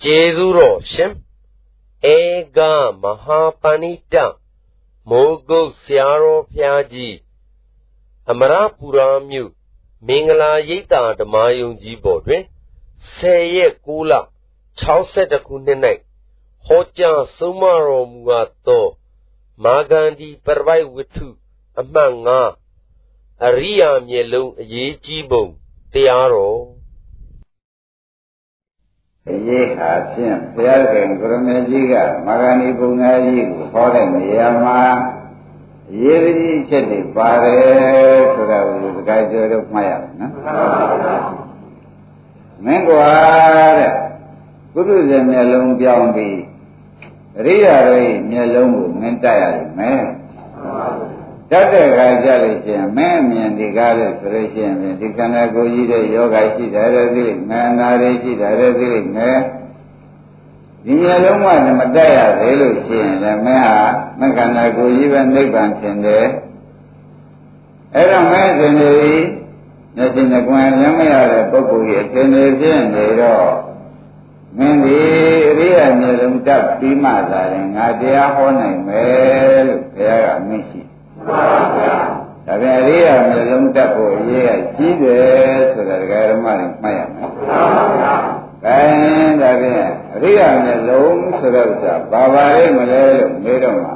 ကျေးဇူးတော်ရှင်ဧကမဟာပဏိတမိုးကုတ်ဆရာတော်ဘုရားကြီးအမရပူရာမြို့မင်္ဂလာရိပ်သာဓမ္မယုံကြီးပေါ်တွင်10 ရက် 9 လ 62 ခုနှစ်၌ဟောကြားဆုံးမတော်မူအပ်သောမာဂန္ဒီပရပိုက်ဝတ္ထုအမှတ် 5 အရိယာမျက်လုံးအရေးကြီးပုံတရားတော်အရေးဟာဖြင့်ဘုရားခင်ကိုရမေကြီးကမာဂန္ဒီပုံနာကြီးကိုဟောတဲ့နေရာမှာအရေးကြီးချက်တွေပါတယ်ဆိုတာကိုစကားပြောတော့မှတ်ရမယ်နော်မင်းကွာတဲ့ကုသဇဉ်မျက်လုံးပြောင်းပြီးအရိယာတို့မျက်လုံးကိုမင်းတက်ရလိမ့်မယ်တတ်တဲ့ခါကြလို့ရှိရင်မင်းအမြင်ဒီကားလို့ဆိုလို့ရှိရင်ဒီခန္ဓာကိုယ်ကြီးတဲ့ယောဂရှိတယ်လည်းသိလိမ့်မယ်အနာတွေရှိတယ်လည်းသိလိမ့်မယ်ဒီမျက်လုံးကမတက်ရသေးလို့ရှိရင်လည်းမင်းဟာမခန္ဓာကိုယ်ကြီးပဲနိဗ္ဗာန်ထင်တယ်အဲ့တော့မင်းရှင်တွေမျက်စိနဲ့ကွယ်လမ်းမရတဲ့ပုဂ္ဂိုလ်ကြီးအထင်တွေဖြစ်နေတော့မင်းဒီအရိယာမျက်လုံးတက်ပြီးမှသာရင်ငါတရားဟောနိုင်မယ်လို့ဘုရားကမင်းရှိဒါပြန်အရိယာမျက်လုံးတက်ဖို့အရေးကကြီးတယ်ဆိုတာဒကာဓမ္မတွေမှတ်ရမယ်။ဒါပြန်အရိယာမျက်လုံးဆိုတဲ့ဥစ္စာဘာပါလိမ့်မလဲလို့မေးတော့မှ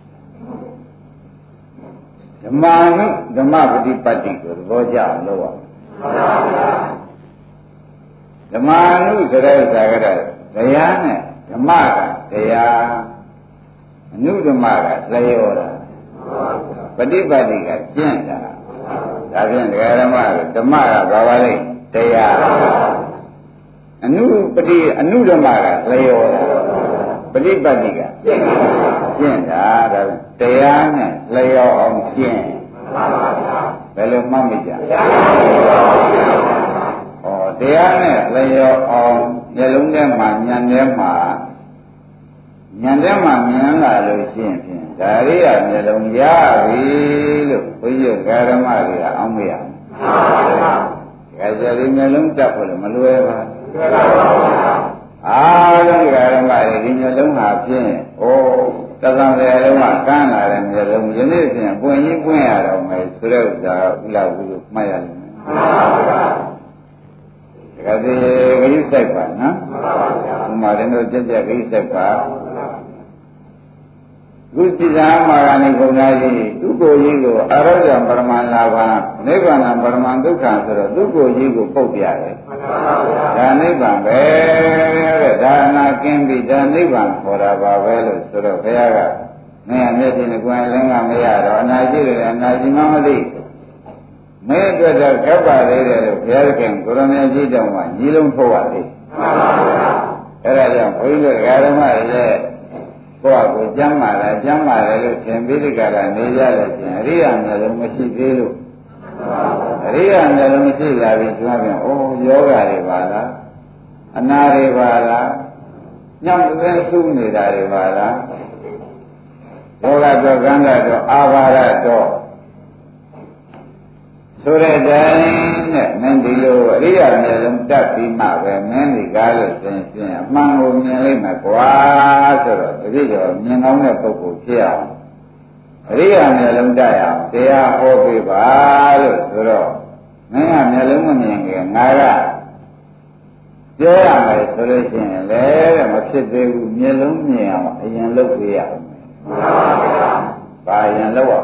ဓမ္မာနုဓမ္မပฏิပတ်တိကိုသဘောကျအောင်လုပ်ရမယ်။ဓမ္မာနုဆိုတဲ့ဥစ္စာကတရားနဲ့ဓမ္မကတရားအနုဓမ္မကလျောတာပฏิပတ်တိကကျင့်တာဒါဖြင့်ဒကာဓမ္မတို့ဓမ္မကဘာပါလဲတရားအနုဓမ္မကလျောတာပฏิပတ်တိကကျင့်တာဒါတရားနဲ့လျောအောင်ကျင့်ဘယ်လိုမှတ်မိကြတရားနဲ့လျောအောင်မျက်လုံးထဲမှာဉာဏ်ထဲမှာမြင်လာလို့ရှိရင်ဖြင့်ဒါရိယာမျက်လုံးရပြီလို့ဘုရားဓမ္မတွေကအောင်းမရဘူး။ဒါကြတဲ့မျက်လုံးတက်ဖို့လည်းမလွယ်ပါဘူး။အားလုံးဓမ္မတွေဒီမျက်လုံးဟာဖြင့်သံဃာတွေလုံးကကမ်းလာတဲ့မျက်လုံးယနေ့ဖြင့်ပွင့်ရင်ပွင့်ရတော့မယ်ဆိုတဲ့ဥစ္စာဥလာဘူးလို့မှတ်ရလိမ့်မယ်။ဒါကြတဲ့ဂိစိုက်ပါနော်။ဥမာရင်တော့ကြက်ကြက်ဂိစိုက်ပါကုသဇာမာဂဏိဘုံသားကြီးသူကိုယ်ကြီးကိုအရောဇံပရမန်လာဘာနိဗ္ဗာန်ပရမန်ဒုက္ခဆိုတော့သူကိုယ်ကြီးကိုပုတ်ပြတယ်ဒါနိဗ္ဗာန်ပဲတဲ့ဒါနာကင်းပြီးဒါနိဗ္ဗာန်ခေါ်တာပါပဲလို့ဆိုတော့ဘုရားကမင်းမျက်စိနဲ့ကိုယ်လင်းကမရတော့အနာရှိတယ်အနာရှိမှမသိမင်းအတွက်တော့ကပ်ပါသေးတယ်လို့ဘုရားခင်ကိုရမေကြီးတောင်မှညီလုံးထုတ်ရသေးအဲ့ဒါကြောင့်ဘုန်းကြီးတို့ဓမ္မတွေလည်းကိုယ့်အကိုကျမ်းမာတယ်လို့သင်ပြီးဒီကရနေရလို့ရှင်အရိယာမျက်လုံးမရှိသေးလို့အရိယာမျက်လုံးမရှိလာပြီကျွမ်းပြန်ယောဂတွေပါလားအနာတွေပါလားညောင်းတဲ့သုနေတာတွေပါလားယောဂတော့ကန္တာတော့အာဘာရတော့ဆိုတဲ့တိုင်းနဲ့မင်းဒီလိုအရိယာမျက်လုံးတက်ပြီးမှပဲမင်းဒီကားလို့သင်ဖြင့်အမှန်ကိုမြင်လိုက်မှာကွာဆိုတော့တတိယမြင်ကောင်းတဲ့ပုဂ္ဂိုလ်ဖြစ်အောင်အရိယာမျက်လုံးတက်ရအောင်တရားဟောပေးပါလို့ဆိုတော့မင်းကမျက်လုံးမမြင်ခင်ငါကပြောရမယ်ဆိုလို့ရှိရင်လည်းမဖြစ်သေးဘူးမျက်လုံးမြင်အောင်အရင်လုပ်ပေးရမယ်ဘာအရင်လုပ်ရ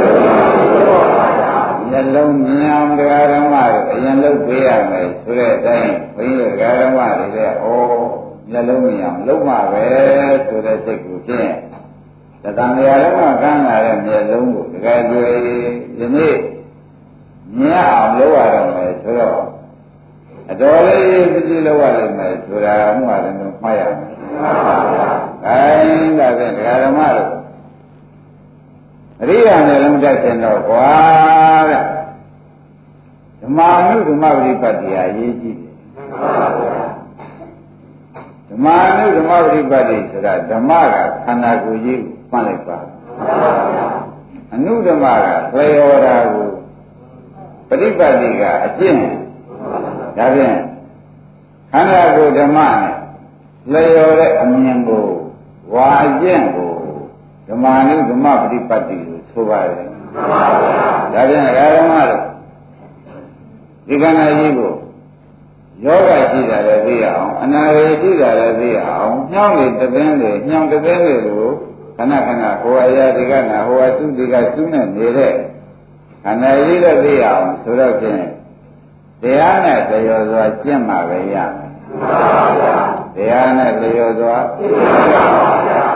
မျက်လုံးမြင်အောင်တရားဓမ္မတွေအရင်လုပ်ပေးရမယ်ဆိုတဲ့အတိုင်းဘုန်းကြီးတရားဓမ္မတွေလည်းမျက်လုံးမြင်အောင်လုပ်မှာပဲဆိုတဲ့စိတ်ကိုဖြင့်တဏှာတရားဓမ္မကမ်းလာတဲ့မျက်လုံးကိုတကယ်ကြွေယနေ့မြင်အောင်လုပ်ရတော့မယ်ဆိုတော့အတော်လေးပြည့်လုပ်ရလိမ့်မယ်ဆိုတာမှလည်းမှတ်ရမယ်။ဒါဖြင့်တရားဓမ္မတို့အရိယာနဲ့လုံးတက်ခြင်းတော့ကွာတဲ့ဓမ္မာနုဓမ္မပฏิပတ်တိဟာအရေးကြီးတယ်ဓမ္မာနုဓမ္မပฏิပတ်တိဆိုတာဓမ္မကခန္ဓာကိုယ်ကြီးကိုမှတ်လိုက်ပါအနုဓမ္မကလျောတာကိုပฏิပတ်တိကအကျင့်ဒါဖြင့်ခန္ဓာကိုယ်ဓမ္မနဲ့လျော်တဲ့အမြင်ကိုဝါကျင့်ကိုဓမ္မနုဓမ္မပฏิပတ်တိကိုဆိုပါတယ်မှန်ပါဗျာဒါပြန်ဓမ္မလို့ဒီကနေ့ကြီးကိုယောဂရှိတာလည်းသိရအောင်အနာရည်ရှိတာလည်းသိရအောင်ညောင်းနေတပင်းတွေညောင်းတပင်းတွေကိုခဏခဏဟိုအရာဒီကနာဟိုအသုဒီကသုနဲ့နေတဲ့ခန္ဓာကြီးလည်းသိရအောင်ဆိုတော့ဖြင့်တရားနဲ့တရောစွာကျင့်မှာပဲရမယ်မှန်ပါဗျာတရားနဲ့တရောစွာကျင့်ပါဗျာ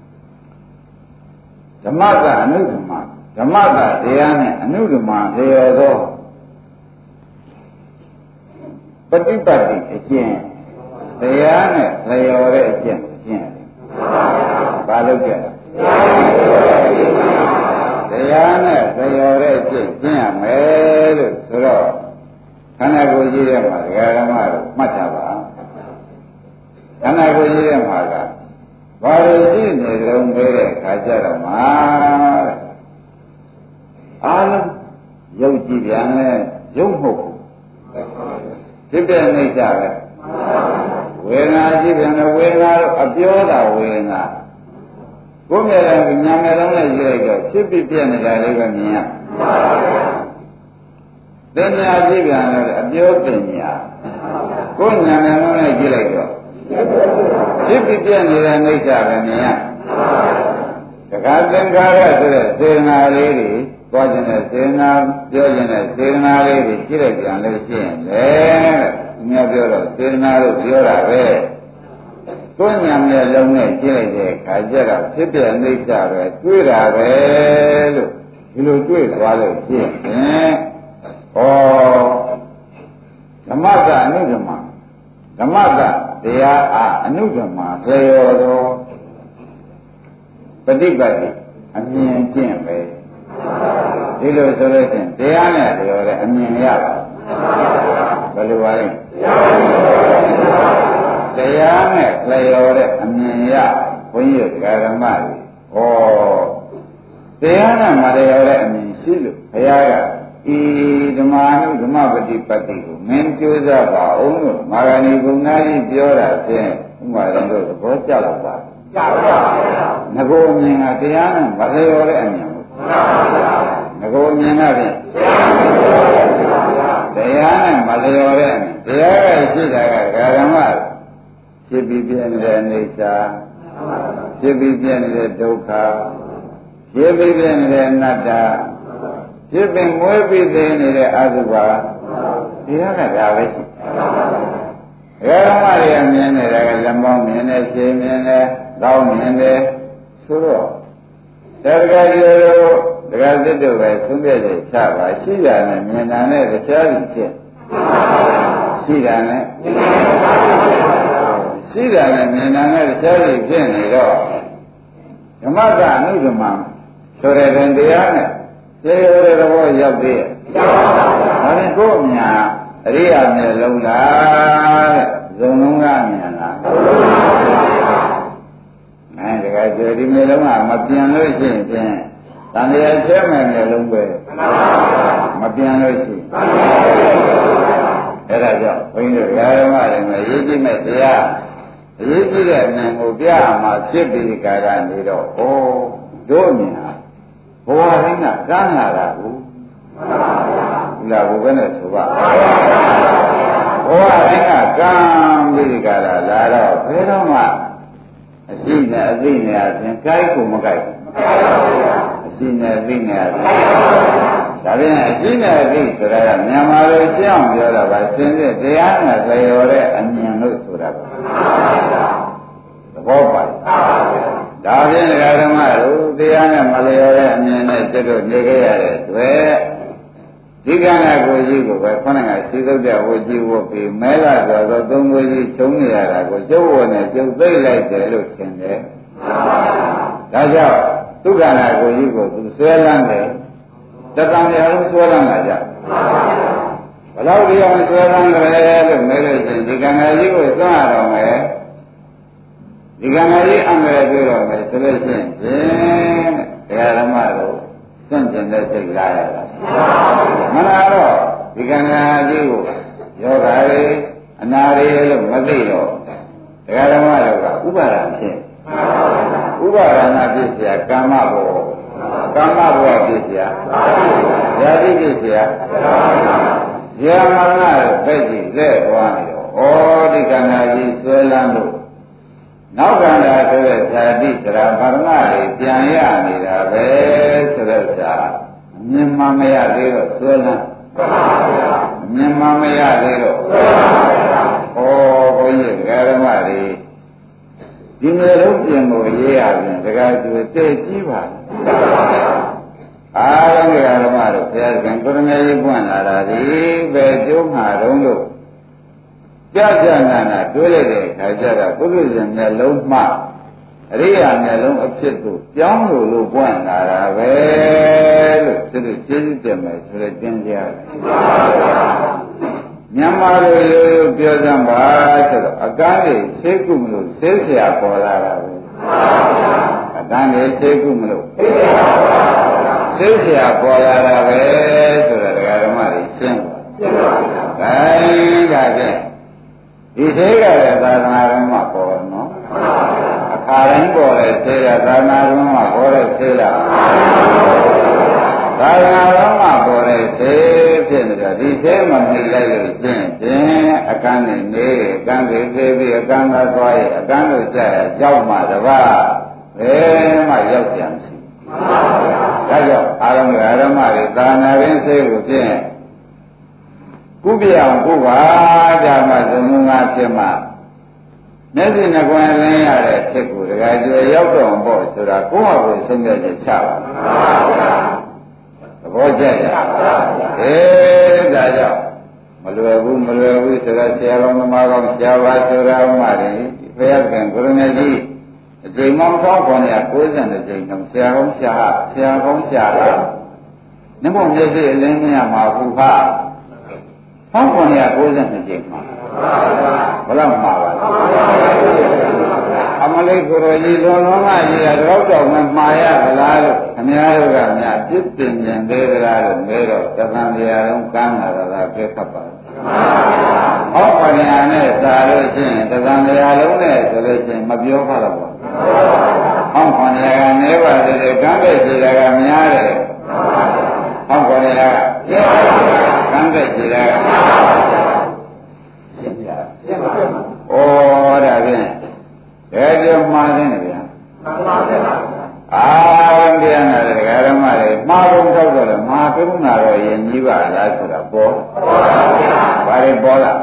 ဓမ္မကအနုဓမ္မဓမ္မကတရားနဲ့အနုဓမ္မတရောသောပฏิပတ်တိအကျင့်တရားနဲ့လျော်တဲ့အကျင့်ကျင့်တယ်ဘာလို့ကျင့်တရားနဲ့လျော်တဲ့အကျင့်ကျင့်ရမယ်လို့ဆိုတော့ခန္ဓာကိုယ်ကြီးထဲမှာဒကာဓမ္မတို့မှတ်ထားပါခန္ဓာကိုယ်ကြီးထဲမှာကဘာလို့ရှိနေကြုံသေးတဲ့ခါကြတော့မှာအားလုံးရုပ်ကြည့်ပြန်လဲရုပ်မဟုတ်ဘူးဖြစ်တဲ့အိဋ္ဌပဲဝေဒနာကြည့်ပြန်လဲဝေဒနာတော့အပြောတာဝေဒနာကိုယ်မြဲတယ်ညာမြဲလုံးနဲ့ကြည့်လိုက်တော့ဖြစ်ဖြစ်ပြနေတာလေးပဲမြင်ရပညာကြည့်ပြန်လဲအပြောပညာကိုယ်ညာမြဲလုံးနဲ့ကြည့်လိုက်တော့ဖြစ်ဖြစ်ပြနေတဲ့အိဋ္ဌပဲမြင်ရတခါသင်္ခါရဆိုတဲ့စေနာလေးတွေသွားခြင်းနဲ့စေနာပြောခြင်းနဲ့စေနာလေးတွေကြည့်လိုက်ပြန်လို့ရှိရင်လေမြတ်ပြောတော့စေနာလို့ပြောတာပဲကိုယ်ညာနဲ့လုံးနဲ့ကြည့်လိုက်တဲ့အခါကျတော့ဖြစ်တဲ့အိဋ္ဌပဲတွေ့တာပဲလို့ဒီလိုတွေ့သွားလို့ရှိရင်ဩဓမ္မကအနုဓမ္မဓမ္မကတရားအားအနုဓမ္မသေရောသောပฏิပတ်တိအမြင်ကျင့်ပဲဒီလိုဆိုလို့ချင်းတရားနဲ့လျော်တဲ့အမြင်ရပါဘယ်လိုပါလဲတရားနဲ့လျော်တဲ့အမြင်ရဘုန်းကြီးဓမ္မတွေဩတရားနဲ့မလျော်တဲ့အမြင်ရှိလို့ဘုရားကဤဓမ္မနုဓမ္မပฏิပတ်တိကိုမင်းကြိုးစားပါအောင်လို့မာဂဏီဘုံသားကြီးပြောတာဖြင့်ဥမာတော်တို့သဘောကျတော့ပါကျပါပါငကိုအမြင်ကတရားနဲ့မလျော်တဲ့အမြင်ဘူးငကိုအမြင်ကဖြင့်တရားနဲ့မလျော်တဲ့အမြင်တရားကရှိတာကဓမ္မဖြစ်ပြီးပြည့်နေတဲ့အိဋ္ဌာဖြစ်ပြီးပြည့်နေတဲ့ဒုက္ခဖြစ်ပြီးပြည့်နေတဲ့အနတ္တဖြစ်ပင်မွေးပြီးသေးနေတဲ့အတုပါတရားကဒါပဲဓမ္မတွေမြင်နေတာကလက်မောင်းမြင်တယ်ခြေမြင်တယ်ကောင်းမြင်တယ်ဆိုတော့တရားကြည်တို့တရားသစ်တို့ပဲသုံးပြတဲ့ချပါရှိတာနဲ့မြင်တာနဲ့တရားကြီးဖြစ်ရှိတာနဲ့ရှိတာနဲ့မြင်တာနဲ့တရားကြီးဖြစ်နေတော့ဓမ္မကအနုဓမ္မဆိုတဲ့တရားနဲ့သေရတဲ့သဘောရောက်သေးရဲ့။ဒါနဲ့ကိုယ်မြာအရိယာမျက်လုံးလားတဲ့ဇုံလုံးကမြင်လား။အဲဒီကကျေဒီမျက်လုံးကမပြန်လို့ရှိရင်ဖြင့်တန်တရားချဲမယ်မျက်လုံးပဲမပြန်လို့ရှိအဲ့ဒါကြောင့်ဘုန်းကြီးတို့ဓမ္မတွေမှာရေးကြည့်မဲ့တရားအရေးကြီးတဲ့အမြင်ကိုပြမှာဖြစ်ပြီးကာရနေတော့ဩတို့မြင်ဟာဘဝရင်းကကမ်းလာတာဘူးဒီလားဘုဘယ်နဲ့ဆိုပါဘဝရင်းကကမ်းပြီးကြတာလာတော့ဘယ်တော့မှအရှိနဲ့အသိနဲ့အပြင်ကြိုက်ကိုမကြိုက်အရှိနဲ့အသိနဲ့အပြင်ဒါပြန်အရှိနဲ့အသိဆိုတာကမြန်မာလိုရှင်းအောင်ပြောတာပါရှင်းတဲ့တရားနဲ့လျော်တဲ့အမြင်လို့ဆိုတာပါသဘောပါဒါဖြင့်ဓမ္မတို့တရားနဲ့မလျော်တဲ့အမြင်နဲ့ကျွတ်တို့နေခဲ့ရတဲ့တွေ့ဒီကံကိုကြီးကိုပဲခေါင်းကစီသုတ်တဲ့ဝကြီးဝတ်ပြီးမဲလာဆိုတော့သုံးဝကြီးချုံနေရတာကိုကျုပ်ဝနဲ့ကျုပ်သိလိုက်တယ်လို့ထင်တယ်ဒါကြောင့်ဒုက္ခနာကိုကြီးကိုသူဆွဲလန်းတယ်တတန်ရလုံးဆွဲလန်းလာကြဘယ်လောက်ဒီအောင်ဆွဲလန်းကြလဲလို့မဲလို့ရှင်ဒီကံကြီးကိုသွန်းရတော့မယ်ဒီကံကြီးအမှန်တည်းပြောတော့မယ်ဆိုလို့ရှိရင်တရားဓမ္မတို့စွန့်ကျင်တဲ့စိတ်လာရတာမလားတော့ဒီကံကြီးကိုယောဂါတွေအနာတွေလို့မသိတော့တရားဓမ္မတို့ကဥပါဒံဖြစ်ဥပါဒနာဖြစ်เสียကာမဘောကာမဘောဖြစ်เสียဇာတိဖြစ်เสียဇာမရဏပဲ့ကြည့်လက်သွားနေတော့ဩဒီခန္ဓာကြီးဆွဲလန်းလို့နောက်ခန္ဓာဆိုတဲ့ဇာတိသရဗရဏတွေပြန်ရနေတာပဲဆိုတဲ့စာမြင်မှမရသေးတော့ဆွဲလန်းမြင်မှမရသေးတော့ဩဘုန်းကြီးဓမ္မတွေဒီမျိုးလုံးပြင်ကိုရေးရပြန်တခါကျွေးတဲ့ကြီးပါအားလုံးဓမ္မတို့ဘုရားရှင်ကိုရမေကြီးပွင့်လာတာဒီပဲကျိုးမှာတုံးလို့ကြာနာနာတွေးလိုက်တဲ့အခါကျတော့ပုရိသေမျက်လုံးမှအရိယာမျက်လုံးအဖြစ်ကိုပြောင်းလို့ပွင့်လာတာပဲလို့သူတို့ကျေးဇူးတင်မယ်ဆိုတော့တင်ကြရတယ်မြန်မာလိုရိုးရိုးပြောစမ်းပါဆိုတော့အကန်းတွေသိကုမလို့သိเสียပေါ်လာတာပဲအကန်းတွေသိကုမလို့သိเสียပေါ်လာတာပဲဆိုတော့ဒကာဓမ္မတွေရှင်းပါဒါဖြင့်ဒီသေးကလည်းသာသနာ့ဘုံမှာပေါ်နော်အခါတိုင်းပေါ်တဲ့သေးကသာသနာ့ဘုံမှာပေါ်တဲ့သေးလားသာသနာ့ဘုံမှာပေါ်တဲ့သေးဖြစ်နေတော့ဒီသေးမှမြင်လိုက်လို့ရှင်းအကန်းနဲ့နေအကန်းသေးသေးပြီးအကန်းသာသွားရဲ့အကန်းတို့ကြရောက်မှတပါးဘယ်မှရောက်ပြန်မရှိဒါကြောင့်အာရမဓမ္မတွေသာသနာ့ဘုံသေးကိုဖြင့်ကုပြအောင်ကုပါကြမှာသမုံငါဖြစ်မှမျက်စိနှကွယ်လင်းရတဲ့ဖြစ်ကိုတခါကျွေရောက်တော့ပေါ့ဆိုတာကိုယ့်ဟာကိုယ်ဆုံးဖြတ်ချက်ချပါသဘောကျကြဒါကြောင့်မလွယ်ဘူးဆိုတာဆရာတော်သမားကောင်းဆရာပါဆိုတာဥမာတယ်ဘုရားကံကိုရမေကြီးအချိန်မှ1990ချိန်တော့ဆရာကောင်းဆရာနှမမျက်စိအလင်းမရမှာဘူးဟာ1992ချိန်မှာဘယ်လောက်မှာပါလဲအမလေးကိုရောကြီးလုံးလုံးကကြီးတော့တော့မှမှာရသလားလို့ခင်ဗျားတို့ကများပြစ်တင်ကြံသေးသလားလို့မဲတော့သံဃာတရားလုံးကမ်းလာတာပြည့်ခတ်ပါဟောပါညာနဲ့သာလို့ရှိရင်သံဃာတရားလုံးနဲ့ဆိုလို့ရှိရင်မပြောပါတော့ဘူးဟောပါညာကနေပါသေးတယ်ကမ်းတဲ့ခြေကများတယ်ဟောပါညာကကမ်းတဲ့ခြေကဩဒါဖြင့်ဒါကြောင့်မှားတယ်ဗျာအာရုံတရားနဲ့တရားဓမ္မတွေမှားကုန်တော့တယ်မှားကုန်တာတော့ယဉ်ကြီးပါလားဆိုတာပေါ်ဘာတွေပေါ်လာ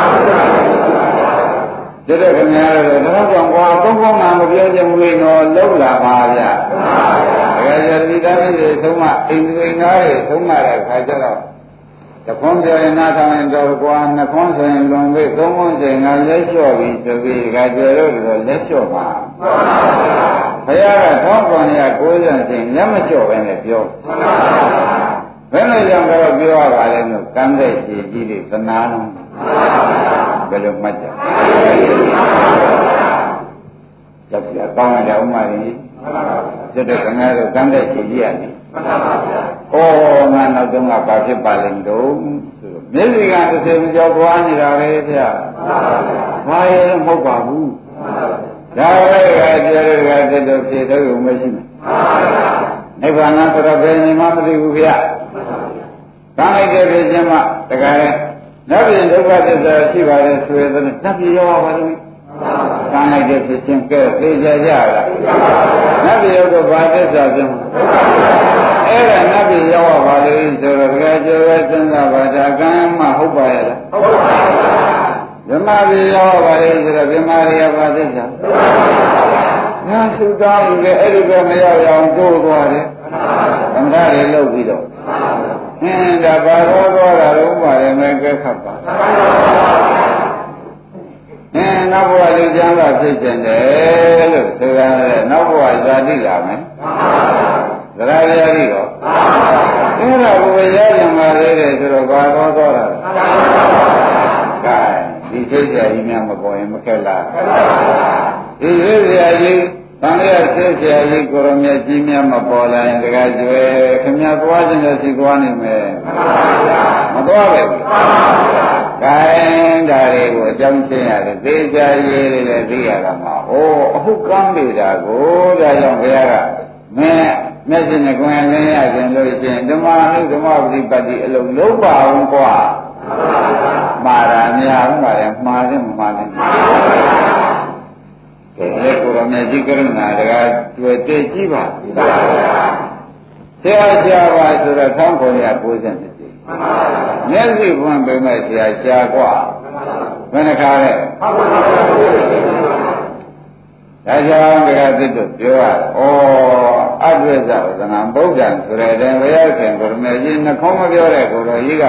တဲ့ခင်ဗျားတို့တော့ကြောင့်ကွာသုံးပေါင်းတာမပြောချင်ဘူးလေတော့လုံးလာပါဗျာဒါကြတိသားကြီးတွေသုံးမအိမ်တွေငါးတွေသုံးမတဲ့ခါကျတော့တခွန်းပြောရင်နားထောင်ရင်တော့ကွာနှစ်ခွန်းဆိုရင်လွန်ပြီသုံးခွန်းချိန်ကလက်လျှော့ပြီးဆိုပြီးခါကျတော့လက်လျှော့ပါဘုရားက1990ချိန်လက်မလျှော့ပဲနဲ့ပြောဘယ်လိုကြောင့်တော့ပြောရပါလဲလို့ကမ်းတဲ့ခြေကြီးတွေသနာလုံးဘယ်လိုမှတ်ကြကြောက်ကြကောင်းတဲ့ဥမာကြီးကျွတ်တဲ့ခင်ဗျားတို့ကမ်းတဲ့ခြေကြီးရတယ်ဩငါနောက်တော့ကဘာဖြစ်ပါလိမ့်တော့မျက်စိကတစ်စင်ကြောပွားနေတာပဲဗျာဘာရဲမဟုတ်ပါဘူးဒါပဲကတရားတွေကတက်တော့ဖြစ်တော့မရှိဘူးနိဗ္ဗာန်ဆိုတော့ဘယ်နေမှမသိဘူးဗျာကံလိုက်တဲ့ဖြစ်ခြင်းမှတခါလဲနတ်ပြည်ဒုက္ခသစ္စာရှိပါတယ်ဆိုရင်နတ်ပြည်ရောပါလို့ကံလိုက်တဲ့ဖြစ်ခြင်းကဲသိကြကြလားနတ်ပြည်ရောကဘာသစ္စာဆိုအဲ့ဒါနတ်ပြည်ရောက်ပါလေဆိုတော့တကယ်ကျော်ပဲစဉ်းစားပါဒါကံမှဟုတ်ပါရဲ့လားဟုတ်ပါဘူးဓမ္မပြည်ရောက်ပါလေဆိုတော့ဓမ္မရိယဘာသစ္စာညာသုတောင်းလည်းအဲ့ဒီကမရောက်အောင်တိုးသွားတယ်သံဃာတွေလုပ်ပြီးတော့ဒါဘာတော်တော်တာတော့ပါတယ်မဲ့ကဲခတ်ပါနောက်ဘဝလူချမ်းသာဖြစ်ကျင်တယ်လို့ဆိုရတယ်နောက်ဘဝဇာတိလာမယ်သရရရီတော့အဲ့ဒါကိုရရင်ပါသေးတယ်ဆိုတော့ဘာတော်တော်တာကဲဒီသိစရာကြီးများမပေါ်ရင်မခက်လားဒီသိစရာကြီးတန်ရသိစရာကြီးကိုရမြတ်ကြီးများမပေါ်လာရင်တကယ်ကျွဲခင်ဗျားသွားခြင်းနဲ့စီသွားနိုင်မယ်မသွားပဲဘူးခိုင်းတာတွေကိုအကြောင်းရှင်းရတယ်သေချာရေးလည်းသိရတာမှာဟိုအဟုတ်ကမ်းနေတာကိုဒါကြောင့်ဘုရားကမင်းမျက်စိနဲ့ကိုယ်လင်းရခြင်းလို့ရှင်ဓမ္မအနုဓမ္မပฏิပတ်တိအလုံးလုံးပါအောင်ကွာမှားတာများဘူးပါလေမှားတယ်မမှားတယ်ကဲကိုရောမြတ်ကြီးကရုဏာတကားတွေ့တည်ကြည့်ပါဆရာရှားပါဆိုတော့1990မျက်စိဖွင့်ပေးမဲ့ဆရာရှားกว่าဘယ်နှခါလဲဒါကြောင့်ဘုရားသစ်တို့ပြောရအဒွေဇဝသနာဗုဒ္ဓံဆိုတဲ့ဘုရားရှင်ကိုရမေကြီးနှခေါင်းမပြောတဲ့ကိုတော်ကြီးက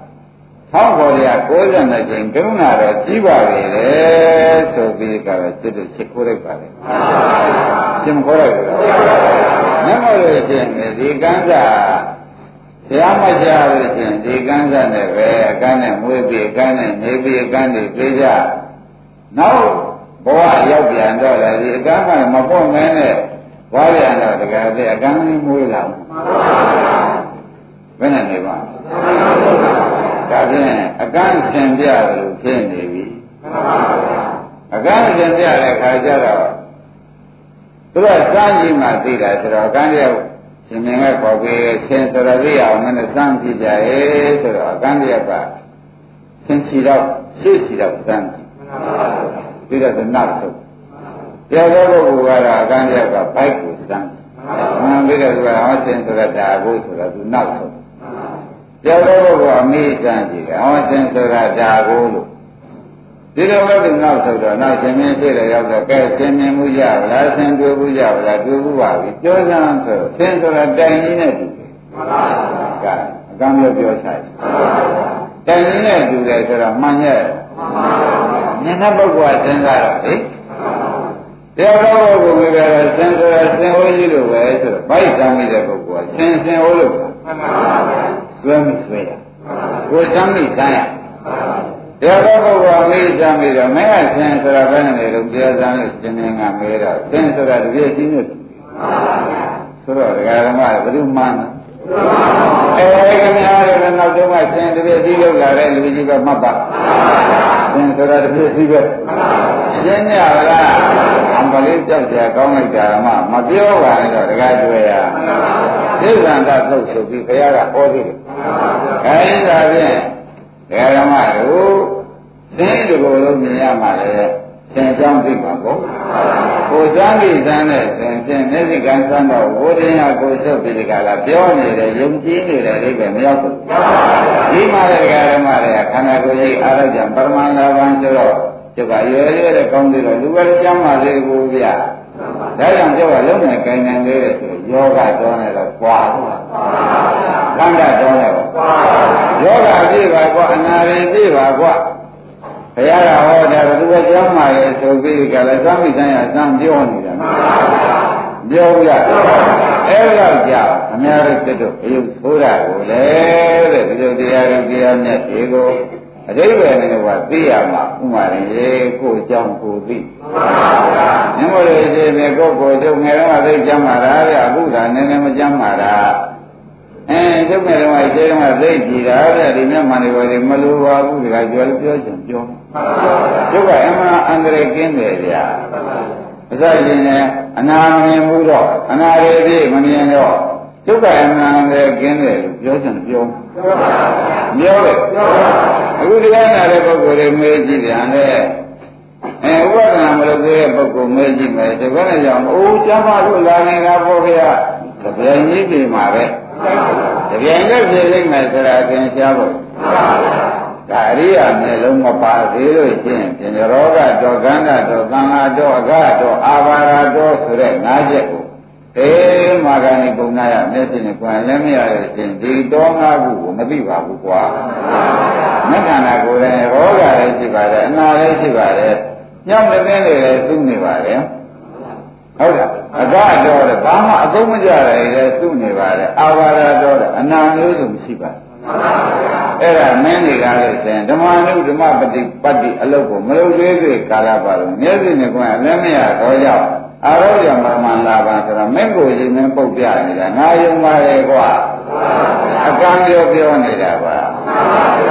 1990ကျင်းကရုဏာတော်ကြီးပါလေဆိုပြီးကတော့စစ်တို့ချစ်ခိုးလိုက်ပါလေရှင်းခေါ်လိုက်ပါမျက်မှောက်လို့ရှင်ဒီကံစားဆရာမကြားလို့ရှင်ဒီကံစားနဲ့ပဲအကန်းနဲ့မွေးပြီးအကန်းနဲ့နေပြီးအကန်းတွေပြေးကြနောက်ဘဝရောက်ပြန်တော့လည်းဒီအကန်းကမပွင့်မဲနဲ့ဘွားပြန်တော့တကယ်လည်းအကန်းလေးမွေးလာဘယ်နဲ့နေပါဒါဖြင့်အကန့်ရှင်ပြလို့ဖြစ်နေပြီအကန့်ရှင်ပြတဲ့ခါကျတော့သူကစမ်းကြည့်မှသိတာဆိုတော့အကန့်တည်းရှင်မင်းကခေါ်ပြီးဆင်းဆိုတော့သိအောင်မနဲ့စမ်းကြည့်ကြရဲ့ဆိုတော့အကန့်တည်းကဆင်းချီတော့ရှေ့ချီတော့စမ်းပြီးတော့နောက်ဆုံးပြောသောပုဂ္ဂိုလ်ကတော့အကန့်တည်းကဘိုက်ကိုစမ်းပြီးတော့သူကဟောဆင်းဆိုတော့ဒါကိုဆိုတော့သူနောက်ဆုံးကျောင်းတော်ကအမိစံကြည့်တယ်။ဟောရှင်ဆိုတာဒါကိုလို့ဒီလိုပဲသူနောက်ဆိုတော့နောက်ရှင်မင်းဖြစ်တယ်ရောက်တော့ကဲရှင်မြင်မှုရပါလားရှင်တွေ့မှုရပါလားတွေ့မှုပါပြီ။ပြောစမ်းဆိုရှင်ဆိုတာတိုင်ကြီးနဲ့တူတယ်။မှန်ပါဗျာ။ကအကမ်းမျိုးပြောဆိုင်။တိုင်ကြီးနဲ့တူတယ်ဆိုတော့မှန်ရဲ့။မှန်ပါဗျာ။ဉာဏ်ပုဂ္ဂိုလ်ကစဉ်းစားတော့ဟိတရားတော်ကိုမြင်ကြတော့ရှင်ဆိုတာရှင်ဟောကြီးလို့ပဲဆိုတော့ဗိုက်သမ်းမိတဲ့ပုဂ္ဂိုလ်ကရှင်ဟောလို့မှန်ပါဗျာ။ဆွဲမဆွဲရကိုယ်စမ်းမိတိုင်းရတရားတော်ဘုရားမေးစမ်းပြီးတော့မင်းကဆင်းဆိုတာဘယ်နဲ့လဲလို့တရားစမ်းလို့ရှင်နေငါမေးတော့ဆင်းဆိုတာတပြည့်ချင်းနဲ့ဆိုတော့ဒကာဓမ္မဘယ်သူမှန်းခင်ဗျားတို့နောက်တော့မှဆင်းတပြည့်ပြီးလောက်လာတဲ့လူကြီးပဲမှတ်ပါဆင်းဆိုတာတပြည့်ပြီးပဲရှင်းရပါလားအမလေးကြောက်ကြကောင်းလိုက်တာမှမပြောပါနဲ့တော့ဒကာတွေ့ရသိက္ခာန်သာသုတ်ဆိုပြီးဘုရားကဟောသေးတယ်အဲဒီဒါဖြင့်ဓမ္မတို့သိတဲ့ကိုယ်လုံးမြင်ရမှာလေသင်ကြောင်းသိပါပေါ့ကိုယ်စမ်းပြီးစမ်းတဲ့သင်ဖြင့်မျက်စိကန်းစမ်းတော့ဘုရားကိုယ်ချုပ်ပြီးဒီကလာပြောနေတယ်ယုံကြည်နေတယ်အိဗယ်မရောက်ဘူးဒီမှာလည်းဓမ္မတွေကခန္ဓာကိုယ်ကြီးအာရကြပရမန္တဘံဆိုတော့ကျုပ်ကရွယ်ရွယ်တဲ့ကောင်းသေးတော့လူပဲကျမ်းပါသေးဘူးဗျာဒါကြောင့်ကျုပ်ကလုံးနဲ့ကိုင်နိုင်သေးတယ်ဆိုယောဂတော်နဲ့တော့ပွားတော့ခန္ဓာတော်နဲ့တော့ယောဂပြည့်ပါကွာအနာရင်ပြည့်ပါကွာဘုရားကဟောတာကသူကကျမ်းပါလေဆိုပြီးကြလဲသမ်းမိတိုင်းအစမ်းပြောနေတာပြောရအဲ့တော့ကြာအများတို့တက်တော့အယုတ်ဆိုးတာကိုလေတဲ့ဒီလိုတရားတွေတရားမြတ်တွေကိုအတိပ္ပယ်နဲ့ကသိရမှာဥမာရင်ကိုယ်ကြောင့်ကိုသိမှန်ပါဗျာမြင်လို့ရှိရင်ကိုယ်ကိုကျုပ်ငယ်တော့သိကြမှာလားဗျအခုဒါနည်းနည်းမကြမ်းပါလားကျုပ်ငယ်တော့ခြေတော့သိကြည်တာဗျဒီမြတ်မှန်တွေပါလေမလိုပါဘူးဒီကကြွယ်ပြောချင်ပြောကျုပ်ကအမှန်အန္တရာယ်ကင်းတယ်ဗျာအစရင်လည်းအနာမမြင်ဘူးတော့အနာရည်ပြည့်မမြင်တော့ကျုပ်ကအမှန်အန္တရာယ်ကင်းတယ်လို့ပြောချင်ပြောပြောတယ်အခုတရားနာတဲ့ပုဂ္ဂိုလ်တွေမေးကြည့်တယ်ဟဲ့ဥပဒနာမလုပ်သေးတဲ့ပုဂ္ဂိုလ်မေးကြည့်မယ်ဒီဘက်နဲ့ကြောင့်အိုးကျမ်းပါလို့လာနေတာပေါ့ဗျာတပြိုင်ကြီးပြင်မှာပဲတပြိုင်နဲ့ပြင်လိုက်မယ်ဆိုတာသင်ရှားဖို့ဒါအရိယာမျက်လုံးမပါသေးလို့ချင်းပြင်ရောဂတော့ကန္တာတော့သံဃာတော့အဃတော့အာဘာရတော့ဆိုတဲ့၅ချက်ကိုမာဂဏိပုံနာရမျက်စိနဲ့ကြွလည်းမရတဲ့ရှင်ဒီတော်၅ခုကိုမသိပါဘူးကွာမျက်ခန္ဓာကိုယ်လည်းရောဂါလည်းရှိပါတယ်အနာလည်းရှိပါတယ်ညောင်းနေနေလည်းသူ့နေပါတယ်ဟုတ်လားအကတော့ဘာမှအသုံးမကျတယ်လည်းသူ့နေပါတယ်အာဘာရတော့အနာမျိုးစုံရှိပါတယ်အဲ့ဒါမင်းတွေကလည်းရှင်ဓမ္မနုဓမ္မပฏิပတ်တိအလုပ်ကိုမလုပ်သေးသေးကာလပါလို့မျက်စိနဲ့ကြွလည်းမရတော့ကြောက်အာရောဂမမန္လာပါဆိုတော့မင်းကိုယ်ကြီးမင်းပုတ်ပြနေတာငါယုံပါလေကွာအကံပြောနေတာပါရှ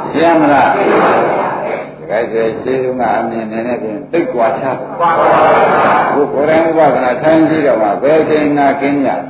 ရှင်းမလားကဲကျေကျေးဇူးကအမြင်နဲ့နဲ့ပြင်သိကွာချဘုကိုယ်တိုင်ဥပဒနာထိုင်ကြည့်တော့မှဘယ်ချိန်နာကင်းကြ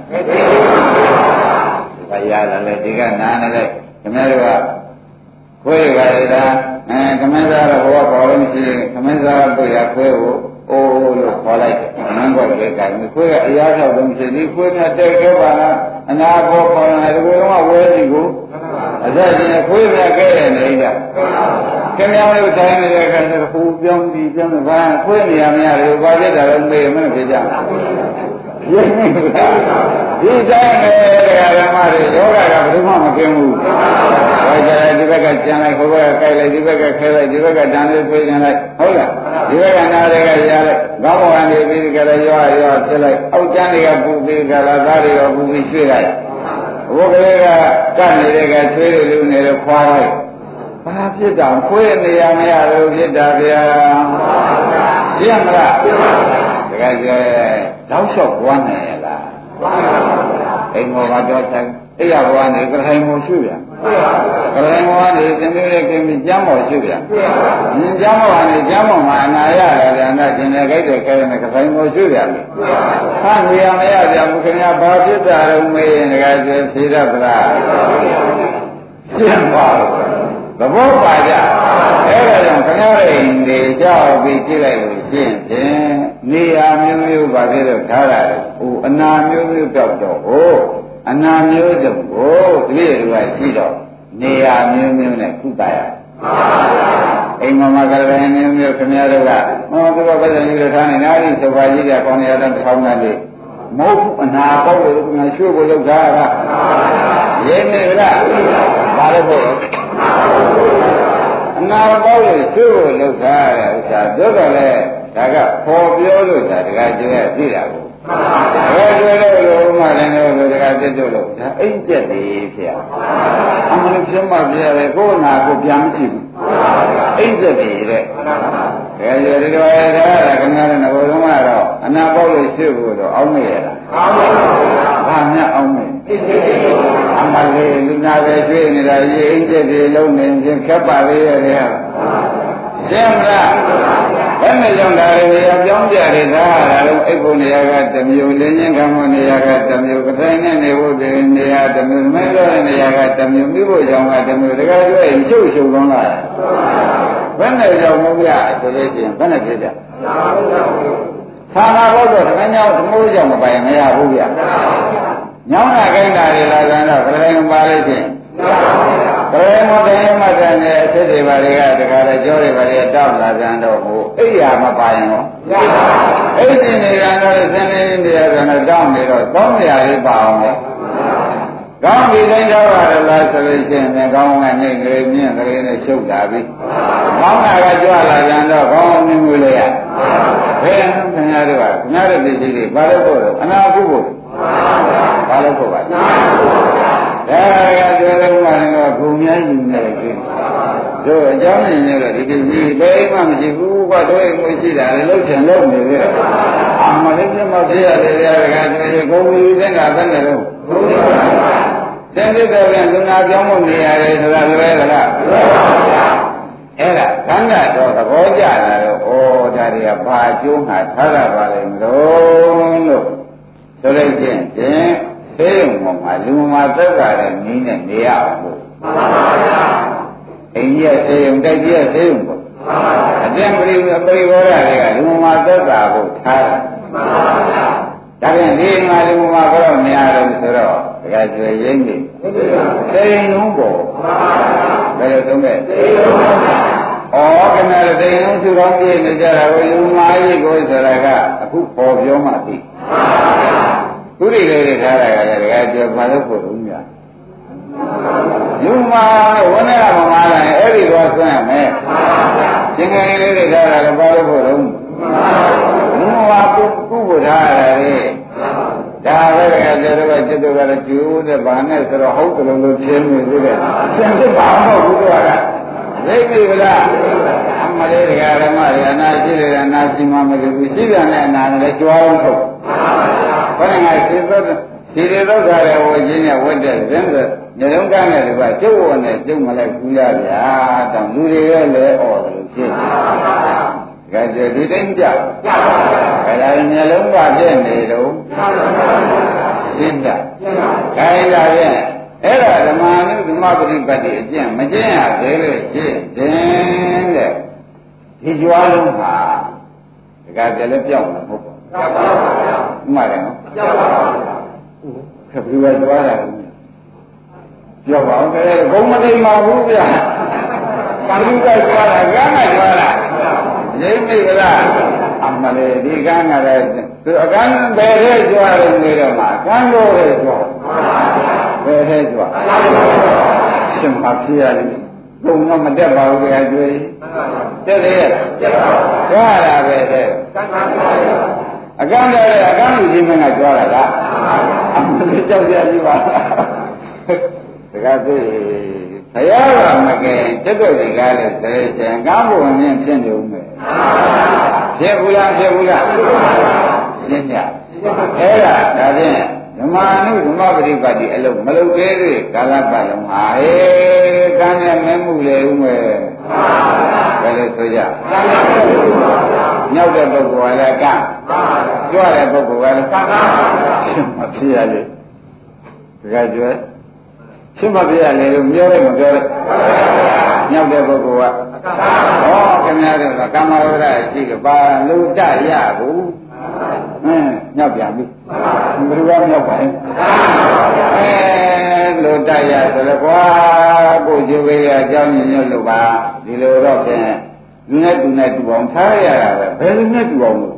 ဘာရလာလဲဒီကနာနေလဲခင်ဗျားတို့ကခွေးပါလေလားခမင်းသားတော့ဘောပေါ်လို့မရှိခမင်းသားတို့ရခွေးကိုအိုးလို့ခေါ်လိုက်မန်းကောလေကံခွေးကအရာထောက်လို့မရှိဒီခွေးနဲ့တက်ခဲ့ပါလားအနာဘောခေါ်တယ်ဒီကုလုံးကဝဲစီကိုအသက်ရှင်ခွေးပြခဲ့တယ်နေကြခင်ဗျားတို့တိုင်းနေတဲ့အခါကျတော့ဟိုပြောင်းပြီးပြောင်းတော့ဘာခွေးနေရမရလို့ဘာဖြစ်တာလဲမေးမလို့ဖြစ်ကြရင်းနေလားဒီတိုင်းနဲ့ဓမ္မတွေယောဂကဘယ်သူမှမကင်းဘူးဟောကြတယ်ဒီဘက်ကကျန်လိုက်ဟိုဘက်ကကြိုက်လိုက်ဒီဘက်ကခဲလိုက်ဒီဘက်ကတန်လေးပြေးနေလိုက်ဟုတ်လားဒီဘက်ကနားတွေကရလိုက်ကောင်းပေါ်ကနေပြီးကြတယ်ရောဖြစ်လိုက်အောက်ကျန်းတွေကပူပြီးကြလားသားတွေရောပူပြီးရွှေ့လိုက်ဘုကလေးကကတ်နေတဲ့ကချွေးတွေလူနေတော့ခွာလိုက်ဘာဖြစ်တာခွေးနေရမရလို့ဖြစ်တာဗျာပြရမလားတကယ်ကျတောက်လျှောက်သွားနိုင်ရလားအိမ်မောကတော့အဲ့ရဘဝနေကထိုင်မောရှုရကထိုင်မောကနေသင်္ကေတကင်းပြီးကျမ်းမောရှုရကျမ်းမောကနေကျမ်းမောမှာအနာရတာဗျာနဲ့သင်တဲ့ကြိုက်တဲ့ကဲနဲ့ကထိုင်မောရှုရမယ်ဟာနေရမရဗျာဘုခင်ဗျာဘာဖြစ်တာတော့မေးရင်တကယ်ကျဖြေတတ်ပလားရှင်းပါသဘောပါကြအဲ့ဒါကြောင့်ခင်ဗျားတွေနေကြောက်ပြီးကြည့်လိုက်လို့ရှင်းဖြင့်နေရာမျိုးမျိုးပါသေးတော့ထားတာဟိုအနာမျိုးမျိုးပြောက်တော့ဟိုအနာမျိုးစုံကိုတပည့်တွေကရှိတော့နေရာမျိုးမျိုးနဲ့ကုသရအိမ်မှာကလည်းမျိုးမျိုးခင်ဗျားတို့ကဟောသူကပဲကြီးလို့ထားနေတာဒီသဘာကြီးကကောင်းရတဲ့တစ်ခေါက်နဲ့လေမဟုတ်ဘူးအနာပေါက်လို့ခင်ဗျားရွှေ့ဖို့လုပ်တာကရင်းနေလားဘာလို့ဖို့အနာပေါက်လို့ရွှေ့ဖို့လုပ်တာတဲ့ဥစ္စာတို့တော့လေဒါကပေါ်ပြောလို့ဒါတကယ်ကျဲသိတာကိုဘယ်လိုလို့မှလည်းလို့တကယ်သိတော့လို့ဒါအိမ်ကျက်လေးဖြစ်အမှန်ဖြစ်မှပြရတယ်ကိုယ်နာကိုပြန်မကြည့်ဘူးအိမ်ကျက်လေးတဲ့ဘယ်လိုဒီလိုရတာခင်ဗျားတို့ဘုရားကတော့အနာပေါက်လို့ရွှေ့ဖို့တော့အောင်းနေရတာဘာများအောင်းနေအမှန်လေးလူနာပဲရွှေ့နေတာရေးအိမ်ကျက်လေးလုံးနေခြင်းခက်ပါလေရဲ့ရှင်းမလားဘယ်နဲ့ကြောင့်ဒါတွေပြောင်းကြတယ်သာဒါလုံးအိပ်ဖို့နေရာကတစ်မျိုးလင်းချင်းခံဖို့နေရာကတစ်မျိုးကထိုင်နဲ့နေဖို့နေရာတစ်မျိုးမဲလို့နေရာကတစ်မျိုးပြီးဖို့ကြောင့်ကတစ်မျိုးတကယ်တွေ့ရင်ချုပ်ရှုံကောင်းလာဘယ်နဲ့ကြောင့်မဟုတ်ရဆိုလို့ရှိရင်ဘယ်နဲ့ဖြစ်ကြသာနာဘုရားဓမ္မညောင်းဓမ္မိုးကြောင့်မပိုင်မရဘူးဗျညောင်းတာခိုင်းတာတွေလာကြတော့ခရိုင်ပါလို့ရှိရင်ဘယ်မှာတရားမှတ်တယ်နဲ့အစ်တွေပါတွေကတခါတည်းကြောတွေပါတွေတောက်လာကြတော့ဟိုအိယာမပါရင်ရောအိတ်နေကြတော့စနေနေရတော့တောင်းနေတော့300လေးပါအောင်လေကောင်းပြီတိုင်းတော့ရလားဆိုလို့ရှိရင်ကောင်းကနေကလေးမြင့်ကလေးနဲ့ရှုပ်လာပြီကောင်းတာကကြွလာကြတော့ကောင်းမြင့်မှုလေးရဘယ်ခင်ဗျားတို့ကခင်ဗျားတို့ဒီကြီးတွေဘာလို့ဖို့လဲအနာကုဖို့ဘာလို့ဖို့ပါဒါကတွေ့လို့မှလည်းဘုံများယူနေတယ်ကိတို့အကြောင်းရင်းနဲ့ဒီကြီးဘယ်မှမရှိဘူးကွာတို့ရဲ့ကိုရှိတာလည်းလှုပ်ချင်လှုပ်နေတယ်အမလေးပြမပြရတယ်ကတွေ့ကိုယ်ကြီးတဲ့ကဘယ်နဲ့တော့သင်္ကိတ္တပြန်လူနာပြောင်းဖို့နေရတယ်ဆိုတာလွယ်သလားအဲ့ဒါခန္ဓာတော့သဘောကျလာတော့ဩဒါတွေကဘာအကျိုးငါထားရပါလိမ့်မလို့ဆိုလိုက်ချင်းသေယုံပေါ်မှာလူမှာသက်သာတဲ့နည်းနဲ့နေရအောင်လို့မှန်ပါဗျာအိန္ဒိယသေယုံတိုက်ကြီးသေယုံပေါ်အတင်းပရိဘောဓတွေကလူမှာသက်သာဖို့ထားတာမှန်ပါဗျာဒါပြန်ဒီငါလူမှာကတော့မရတော့ဆိုတော့တကယ်ကျွေရင်းနေသေယုံလုံးပေါ်မှန်ပါဗျာဘယ်လိုသုံးလဲသေယုံပါဗျာဩကနရသေယုံသူတော်ပြည့်နေကြတာကိုလူမာကြီးကိုဆိုတာကအခုပေါ်ပြောမှသိမှန်ပါဗျာသူတွေလည်းထားတာကလည်းတကယ်ကြောဘာလို့ဖို့လုံးများလူမာဝဏ္ဏကမမာလာရင်အဲ့ဒီတော့ဆွမ်းရမယ်ရှင်ငယ်လေးတွေထားတာလည်းဘာလို့ဖို့လုံးလူမာကုဖို့ထားရတယ်ဒါပဲတကယ်ကျတော့จิตတော့လည်းကျိုးတဲ့ဘာနဲ့ဆိုတော့ဟုတ်တယ်လို့ဖြင်းနေသေးတယ်သင်္ဘာမဟုတ်ဘူးတော့ကသိပြီလားအမလေးဓမ္မတွေအနာရှိတယ်အနာရှိမှမကြည့်ဘူးရှိပြန်တဲ့အနာနဲ့ကြွားအောင်ထုတ်ဘယ်နဲ့ငါဒီလိုတော့ခါရဝချင်းနဲ့ဝတ်တဲ့ဇင်းဆိုညလုံးကန်းတဲ့ဒီကကျုပ်ဝနဲ့ကျုပ်မလိုက်ဘူးရဗျာတောင်လူတွေရဲ့လဲဩတယ်လို့ဖြစ်တယ်ကဲဒီတိုင်းကြအဲ့ဒါညလုံးကပြည့်နေတော့ရှင်းတာခိုင်းလာရဲ့အဲ့ဒါဓမ္မနုဓမ္မပฏิပတ်တိအကျင့်မကျင့်ရသေးလို့ရှင်းတယ်တဲ့ဒီကြွားလုံးဟာဒီကတည်းကပြောင်းမှာမဟုတ်ပါဘူးမှန်တယ်နော်ခပ်ပြီးတော့ကြွားတာပြောပါဦးတဲ့ဘုံမသိမှာဘူးဗျာကံလူကကြွားတာကံကကြွားတာရိပ်မိကလားအမလေးဒီကံကလည်းသူအကံဘယ်ထဲကြွားတယ်နေတော့မှာကံလို့ပဲကြွားဘယ်ထဲကြွားရှင်မဖြစ်ရလိမ့်ဘုံတော့မတက်ပါဘူးဗျာကျွေးတက်သေးရဲ့ကြွားတာပဲတဲ့အကံလည်းအကံလူကြီးမင်းကကြွားတာလားအမလေးကြောက်ရပြီပါတကားသိဘုရားကမကယ်တက်တော့ဒီကားလဲသေချင်ကားဘုံနဲ့ဖြစ်နေဦးမယ်ဖြစ်ဘူးလားဖြစ်ဘူးလားရှင်းပြအဲ့ဒါဖြင့်ဓမ္မနုဓမ္မပฏิပတ်တိအလုံးမလုပ်သေးသေးကာလပတ်လုံးဟာဟေးကံနဲ့မဲမှုလေဦးမယ်ဘယ်လိုဆိုကြမြောက်တဲ့ပုဂ္ဂိုလ်ကလည်းကံကြွတဲ့ပုဂ္ဂိုလ်ကလည်းကံမဖြစ်ရလေတကယ်ကျွဲရှင်းမပြရလေလို့ပြောလိုက်မပြောလိုက်မြောက်တဲ့ပုဂ္ဂိုလ်ကဟောခင်ဗျားတို့ကကမ္မဝရရှိလို့ပါလူတရဘူးမြောက်ပြန်ပြီဘယ်လိုမြောက်ပါလဲလူတရဆိုတော့ကွာကိုကျိုးပေးရအကြောင်းညွှန်လို့ပါဒီလိုတော့ဖြင့်လူနဲ့တူနဲ့တူအောင်ထားရတာပဲဘယ်လိုနဲ့တူအောင်လို့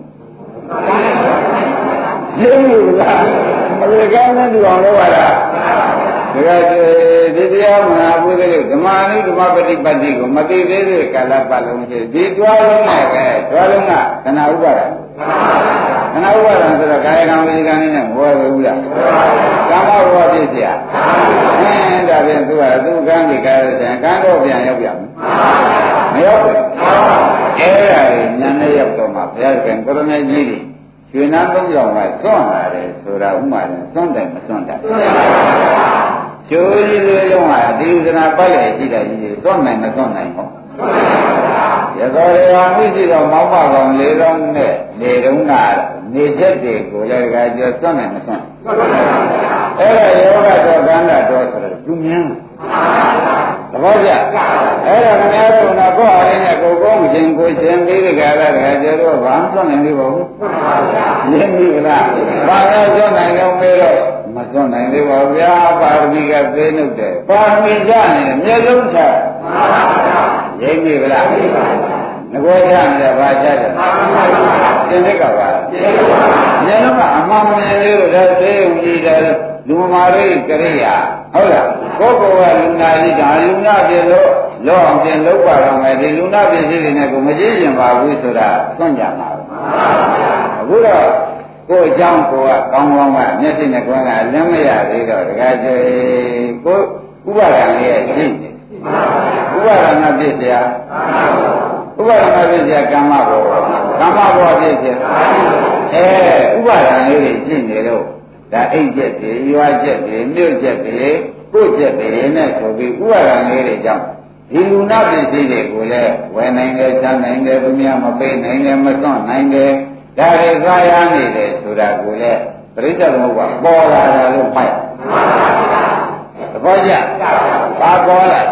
ရှင်းလို့လားမလေကောင်းနဲ့တူအောင်လုပ်ရတာဒါကဒီတရားမဟာဘုရားဓမ္မနုဓမ္မပฏิပတ်တိကိုမသိသေးတဲ့ကာလပတ်လုံးရှိဒီတွားလုံးနဲ့ပဲတွားလုံးကခဏဥပါဒခဏဥပါဒဆိုတော့ကာယကံဝိကံနဲ့မဝယ်ဘူးလားကာမဘောဖြစ်เสียဒါဖြင့်သူကသူကံဒီကာယတဲ့ကံတော့ပြန်ရောက်ပြန်မရောက်ဘူးအဲ့ဒါဉာဏ်နဲ့ရောက်တော့မှဘုရားကံကရဏကြီးတွေရွှေနာသုံးကြောင်ကသွန့်လာတယ်ဆိုတာဥမာနဲ့သွန့်တယ်မသွန့်တယ်ကျိုးကြီးလေးလုံးဟာဒီဥဒနာပတ်လေရှိတယ်ကြီးသွန့်နိုင်မသွန့်နိုင်ဘူးရသော်ရေဝမှုရှိတော့မောက်ပါကောင်လေးလုံးနဲ့နေတုံးကနေချက်တွေကိုလည်းကကြောသွန့်နိုင်မသွန့်အဲ့ဒါယောဂတော့ကန္တာတော့ဆိုတော့သူမြင်သဘောကျအဲ့ဒါခင်ဗျားတို့ကကိုယ့်အရင်းနဲ့ကိုယ်ကောင်းခြင်းကိုရှင်ပြီးဒီကရတဲ့ကျတော့ဘာမှသွန့်နိုင်သေးပါဘူးမြင်ပြီလားဘာသာသွန့်နိုင်တော့မေးတော့မသွန့်နိုင်သေးပါဘူးဗျာပါရမီကသိနှုတ်တယ်ပါရမီကြနေမျက်လုံးချရိပ်ပြီလားငကိုချနေတယ်ဘာချတယ်သင်္ကပါမျက်လုံးကအမှန်မှန်လေးလို့ဒါသိုံကြည့်တယ်လူမာရိကရိယာဟုတ်လားကိုယ်ကလူနာကြီးဒါလူနာပြလို့လောအောင်ပြင်လောက်ပါတော့မယ်ဒီလူနာပြည့်စည်တွေနဲ့ကိုမကြည့်ရင်ပါဘူးဆိုတာသွန့်ကြမှာအခုတော့ကိုယ်အကြောင်းကိုကကောင်းကောင်းကမျက်စိနဲ့ကိုယ်ကလည်းမရသေးတော့တခါကျကိုဥပါဒံလေးရဲ့ရှင်းတယ်ဥပါဒနာပြည့်စရာဥပါဒနာပြည့်စရာကမ္မဘောပြည့်စရာဥပါဒံလေးတွေရှင်းနေတော့ဒါအိတ်ချက်တွေရွာချက်တွေမြို့ချက်တွေကိုယ်ချက်တွေနဲ့ဆိုပြီးဥပါဒံလေးတွေကြောင့်ဒီလူနာပစ္စည်းတွေကိုလည်းဝယ်နိုင်တယ်ချမ်းနိုင်တယ်သူများမပေးနိုင်တယ်မသွန့်နိုင်တယ်ဒါတွေသာယာနေတယ်ဆိုတာကိုလည်းပရိစ္ဆေသမုပ္ပါပေါ်လာတာလို့မှတ်သဘောကျဘာပေါ်လာ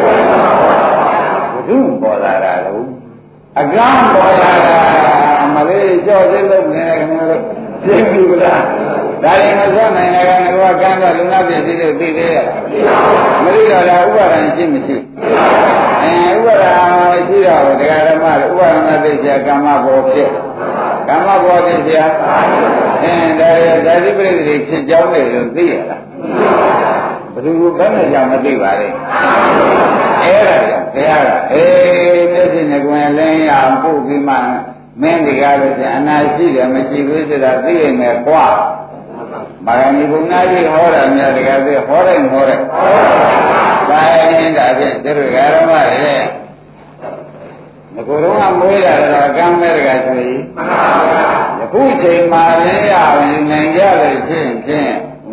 ဘုသူပေါ်လာတာလို့အကံပေါ်လာတာမလေးကြော့သေးလို့နေခင်ဗျားတို့သိပြီလားဒါရင်မစွန့်နိုင်တဲ့ကောကံတော့လူနာပြည့်စည်လို့သိသေးရဲ့မသိတော့ဒါဥပါဒံရှိမရှိဥပါဒံရှိတော့ဒကာဓမ္မတို့ဥပါဒနာသိချာကမ္မဘောဖြစ်ကမ္မဘောဖြစ်เสียဒါတိပရိသေဖြစ်ကြောင်းလေလို့သိရလားဘယ်သူကဘယ်နဲ့ကြောင့်မသိပါလဲအဲ့ဒါကြောင့်ဘုရားကမျက်စိနဲ့ကိုယ်လင်းရပုတ်ပြီးမှမင်းဒီကားလို့ဆိုအနာရှိတယ်မရှိဘူးဆိုတာသိရင်ပဲကွာမာရဏီဘုံနာကြီးဟောတာများတကယ်သိဟောတိုင်းဟောတိုင်းဒါရင်ဒါဖြင့်သူတို့ဓမ္မရဲ့ငကိုယ်တော့မွေးတာတော့အကမ်းမဲ့တကယ်ဆိုရင်ယခုချိန်မှာလည်းရရင်နိုင်ကြလို့ဖြင့်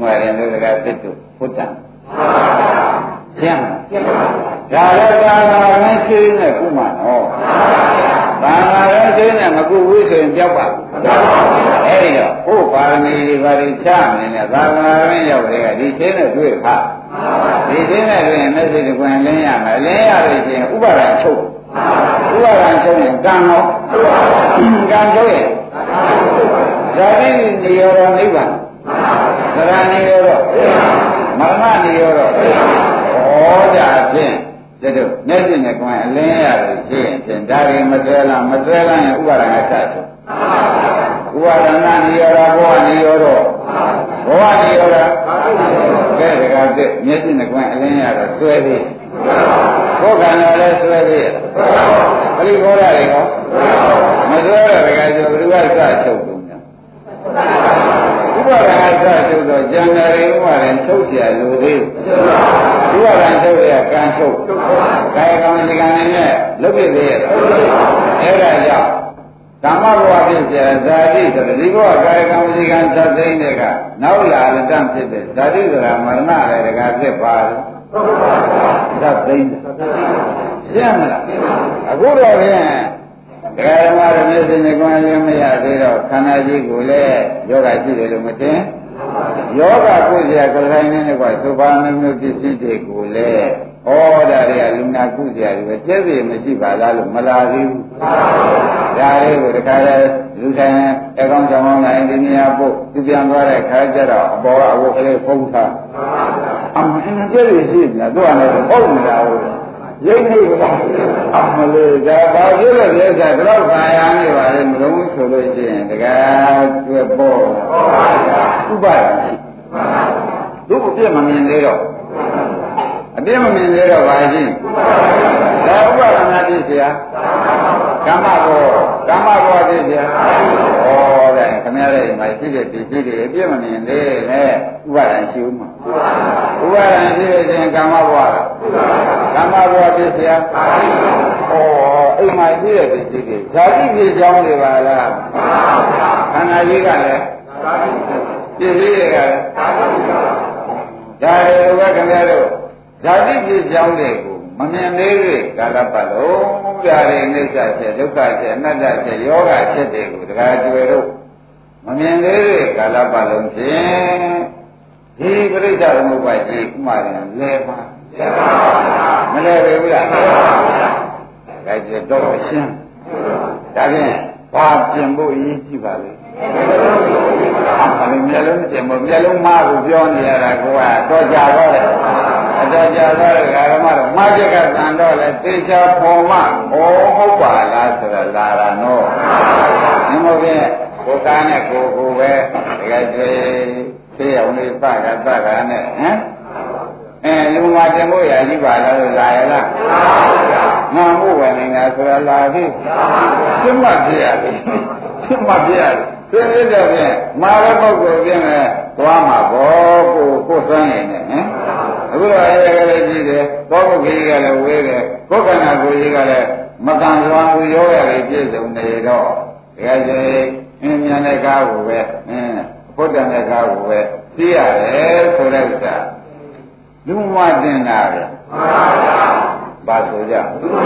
မာရင်တို့ကသစ်တို့ဘုဒ္ဓံကျမ်းဒါလည်းသာသာနဲ့ရှိနေကုမနော်သာသာနဲ့ရှိနေမကုဝိဆိုရင်ကြောက်ပါအဲ့ဒီတော့ဟိုပါရမီတွေဘာတွေချမနေနဲ့သာသာနဲ့ရောက်တဲ့ကဒီရှင်းနဲ့တွေ့ခါဒီရှင်းနဲ့တွေ့ရင်မျက်စိတကွင်လင်းရမယ်လင်းရလို့ရှိရင်ဥပါဒံချုပ်ဥပါဒံချုပ်ရင်ကံရောကံချုပ်ရင်ဇာတိနိရောဓနိဗ္ဗာန်သရဏိရောဓမရဏနိရောဓဩကြဖြင့်တို့မျက်စိနဲ့ကွင်အလင်းရလို့ရှိရင်ဖြင့်ဒါတွေမသွဲလားရင်ဥပါဒံကချချုပ်ဥပါဒနာနိရောဓဘောနိရောဓဘောနိရောဓကဲဒါကမျက်စိနဲ့ကွင်အလင်းရတော့ဆွဲသေးကိုယ်ကံတော်လည်းဆွဲသေးပရိဘောဓတွေရောမဆွဲတော့ဒါကကျဘယ်သူကစချုပ်တုံးညာဥပါဒနာစချုပ်တော့ဉာဏ်တွေဥပါဒံချုပ်เสียလိုသေးဥပါဒံချုပ်ရကံချုပ်ကာယကံဒီကံနဲ့လုပ်ပြသေးရဲ့အဲ့ဒါကြောင့်ဓမ္မဘဝဖြစ်เสียဇာတိဆိုတဲ့ဒီဘဝကာယကံဒီကံသတ်သိမ့်တဲ့ကနောက်လာတဲ့တန့်ဖြစ်တဲ့ဇာတိဆိုတာမရဏလည်းတကားဖြစ်ပါတယ်သတ်သိမ့်ရှင်းမလားအခုတော့ဖြင့်ဒကာဓမ္မတွေမျက်စိနဲ့ကွန်လည်းမရသေးတော့ခန္ဓာကြီးကိုလည်းယောဂရှိတယ်လို့မသိယောဂကိုစရာကလိုင်းနဲ့ကွာသုဘာမျိုးပစ္စည်းတွေကိုလည်းဩဒါတွေကလူနာကုစရာတွေပဲကျဲပြေမရှိပါလားလို့မလာသေးဘူးဒါလေးကိုတခါလဲလူတိုင်းအကောင်ကြောင်းလာအင်ဂျင်နီယာပို့သူပြန်သွားတဲ့ခါကျတော့အပေါ်ကအဝတ်ကလေးဖုံးထားအမှန်ကျဲပြေရှိနေတာသူကလည်းဟုတ်နေတာဟုတ်ရိပ်နေပါအမလေးဒါဘာဖြစ်လို့လဲဆိုတော့ခါရနေပါလေမလုံးဆိုလို့ရှိရင်တကယ်ကျွဲပေါ်ဥပါဒ်သူ့အပြစ်မမြင်သေးတော့အပြစ်မမြင်သေးတော့ဘာရှိဒါဥပါဒနာဖြစ်เสียကမ္မဘောဖြစ်เสียဩတဲ့ခင်ဗျားရဲ့မှာရှိတဲ့ဒီရှိတဲ့အပြစ်မမြင်သေးနဲ့ဥပါဒံရှိဦးမှာဥပါဒံရှိရင်ကမ္မဘောဖြစ်เสียဩအိမ်မှာရှိတဲ့ဒီရှိတွေဇာတိဖြစ်ကြောင်းတွေပါလားခန္ဓာကြီးကလည်းပြည့်စည်တွေကလည်းဒါတွေပဲခင်ဗျားတို့ဇာတိဖြစ်ကြောင်းတွေကိုမမြင်သေးတဲ့ကာလပတ်လုံးဓာရီအိဋ္ဌချက်ဒုက္ခချက်အနတ္တချက်ယောဂချက်တွေကိုတရားကျွယ်တို့မမြင်သေးတဲ့ကာလပတ်လုံးဖြင့်ဒီပရိစ္ဆေသမုပ္ပါဒ်ကြီးဥမာရင်လဲပါမလဲဘူးလားဒါကြတော့ရှင်းဒါဖြင့်ဘာပြင်ဖို့အရေးကြီးပါလဲအမေမျက်လုံးကျင်မမျက်လုံးမကိုပြောနေရတာကတော့ကြတော့တယ်အတော်ကြာတော့ဓမ္မတော့မှားချက်ကတန်တော့လေသေချာပေါ်မှဟုတ်ပါလားဆိုတော့လာတာနော်ဒီမို့ဖြင့်ကိုယ်ကားနဲ့ကိုယ်ပဲတကယ်ကျေသေအောင်လေးပကနဲ့လူမတင်ဖို့ရရှိပါလားလို့လာရလားငါမှုဝင်နေတာဆိုတော့လာပြီရှင်းမှပြရတယ်ရှင်းမှပြရတယ်သင်္ကြန်တော့ဖြင့်မာရပုဂ္ဂိုလ်ပြင်လဲသွားမှာဘောကိုစွမ်းနေတယ်ဟင်အခုတော့အဲ့ဒါလည်းကြည့်တယ်ဘောပုဂ္ဂိကလည်းဝေးတယ်ကိုယ်ခန္ဓာကိုယ်ကြီးကလည်းမကံစွမ်းဘူးရောရည်ပြည့်စုံနေတော့တကယ်ကြီးမြန်တဲ့ကားကိုပဲဘုဒ္ဓနဲ့ကားကိုပဲသိရတယ်ဆိုတဲ့ဥစ္စာလူမတင်တာပဲဘာဆိုကြ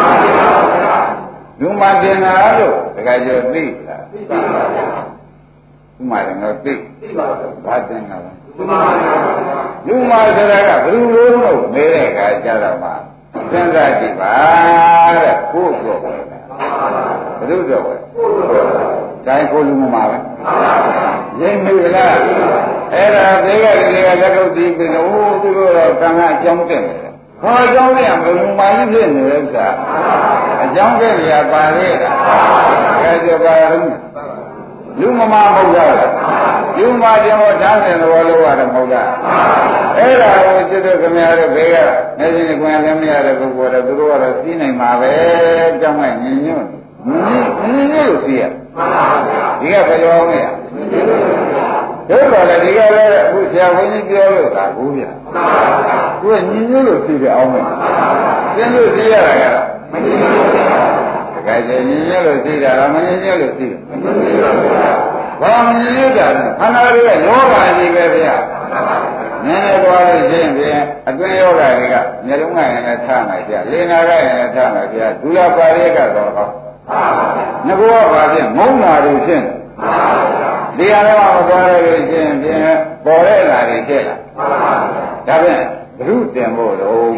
လူမတင်တာလို့တကယ်ကြီးသိလားသိပါပါဥမာရင်တော့သိဘာတင်တာလဲလူမဆိုတာကဘယ်လိုလို့မဲတဲ့အခါကျတော့မှစဉ်းစားကြည့်ပါတဲ့ကိုယ့်ကိုယ်ပဲဘယ်လိုတော့ပဲတိုင်းကိုလူမပဲရင်းမိလားအဲ့ဒါဒီကလက်ကုပ်တီးပြီးတော့သူတို့တော့ကံကအကြောင်းတက်နေတယ်ဟောအကြောင်းကဘယ်လိုမှကြီးဖြစ်နေလဲဥစ္စာအကြောင်းတက်ရပါလေကဲကြပါဦးလူမမဟုတ်ကြလားလူမတင်ဟောဓာတ်တဲ့သဘောလို့ရတယ်မဟုတ်လားအဲ့ဒါကိုစိတ်တို့ခင်ဗျားတို့ဘေးကမျက်စိနဲ့ခွင်လည်းမရတဲ့ပုဂ္ဂိုလ်တွေသူတို့ကတော့သိနိုင်မှာပဲအကြောင်းကညင်ညွတ်လို့သိရဒီကဘယ်လိုလဲတို့တော့လေဒီကလည်းအခုဆရာဘုန်းကြီးပြောလို့သာဘူးဗျသူကညင်ညွတ်လို့သိတယ်အောင်မယ်သင်လို့သိရတာကတော့မညင်ညွတ်ဘူးတကယ်ကြီးညင်ညွတ်လို့သိတာလားမညင်ညွတ်လို့သိတယ်ဘာမညင်ညွတ်တာလဲခန္ဓာတွေကယောဂါကြီးပဲဗျနည်းနည်းသွားလို့ရှိရင်အတွင်းယောဂတွေကမျက်လုံးကရင်လည်းထားမယ်ဗျာလေနာကရင်လည်းထားမယ်ဗျာဒုလပါရိကတော့ဟောငကောဘာဖြင့်မုန်းတာတွေဖြင့်ဒီအရောမသွားရလို့ရှိရင်ပေါ်တဲ့လာတွေတဲ့လားဒါဖြင့်ဘုရုတင်ဖို့တော့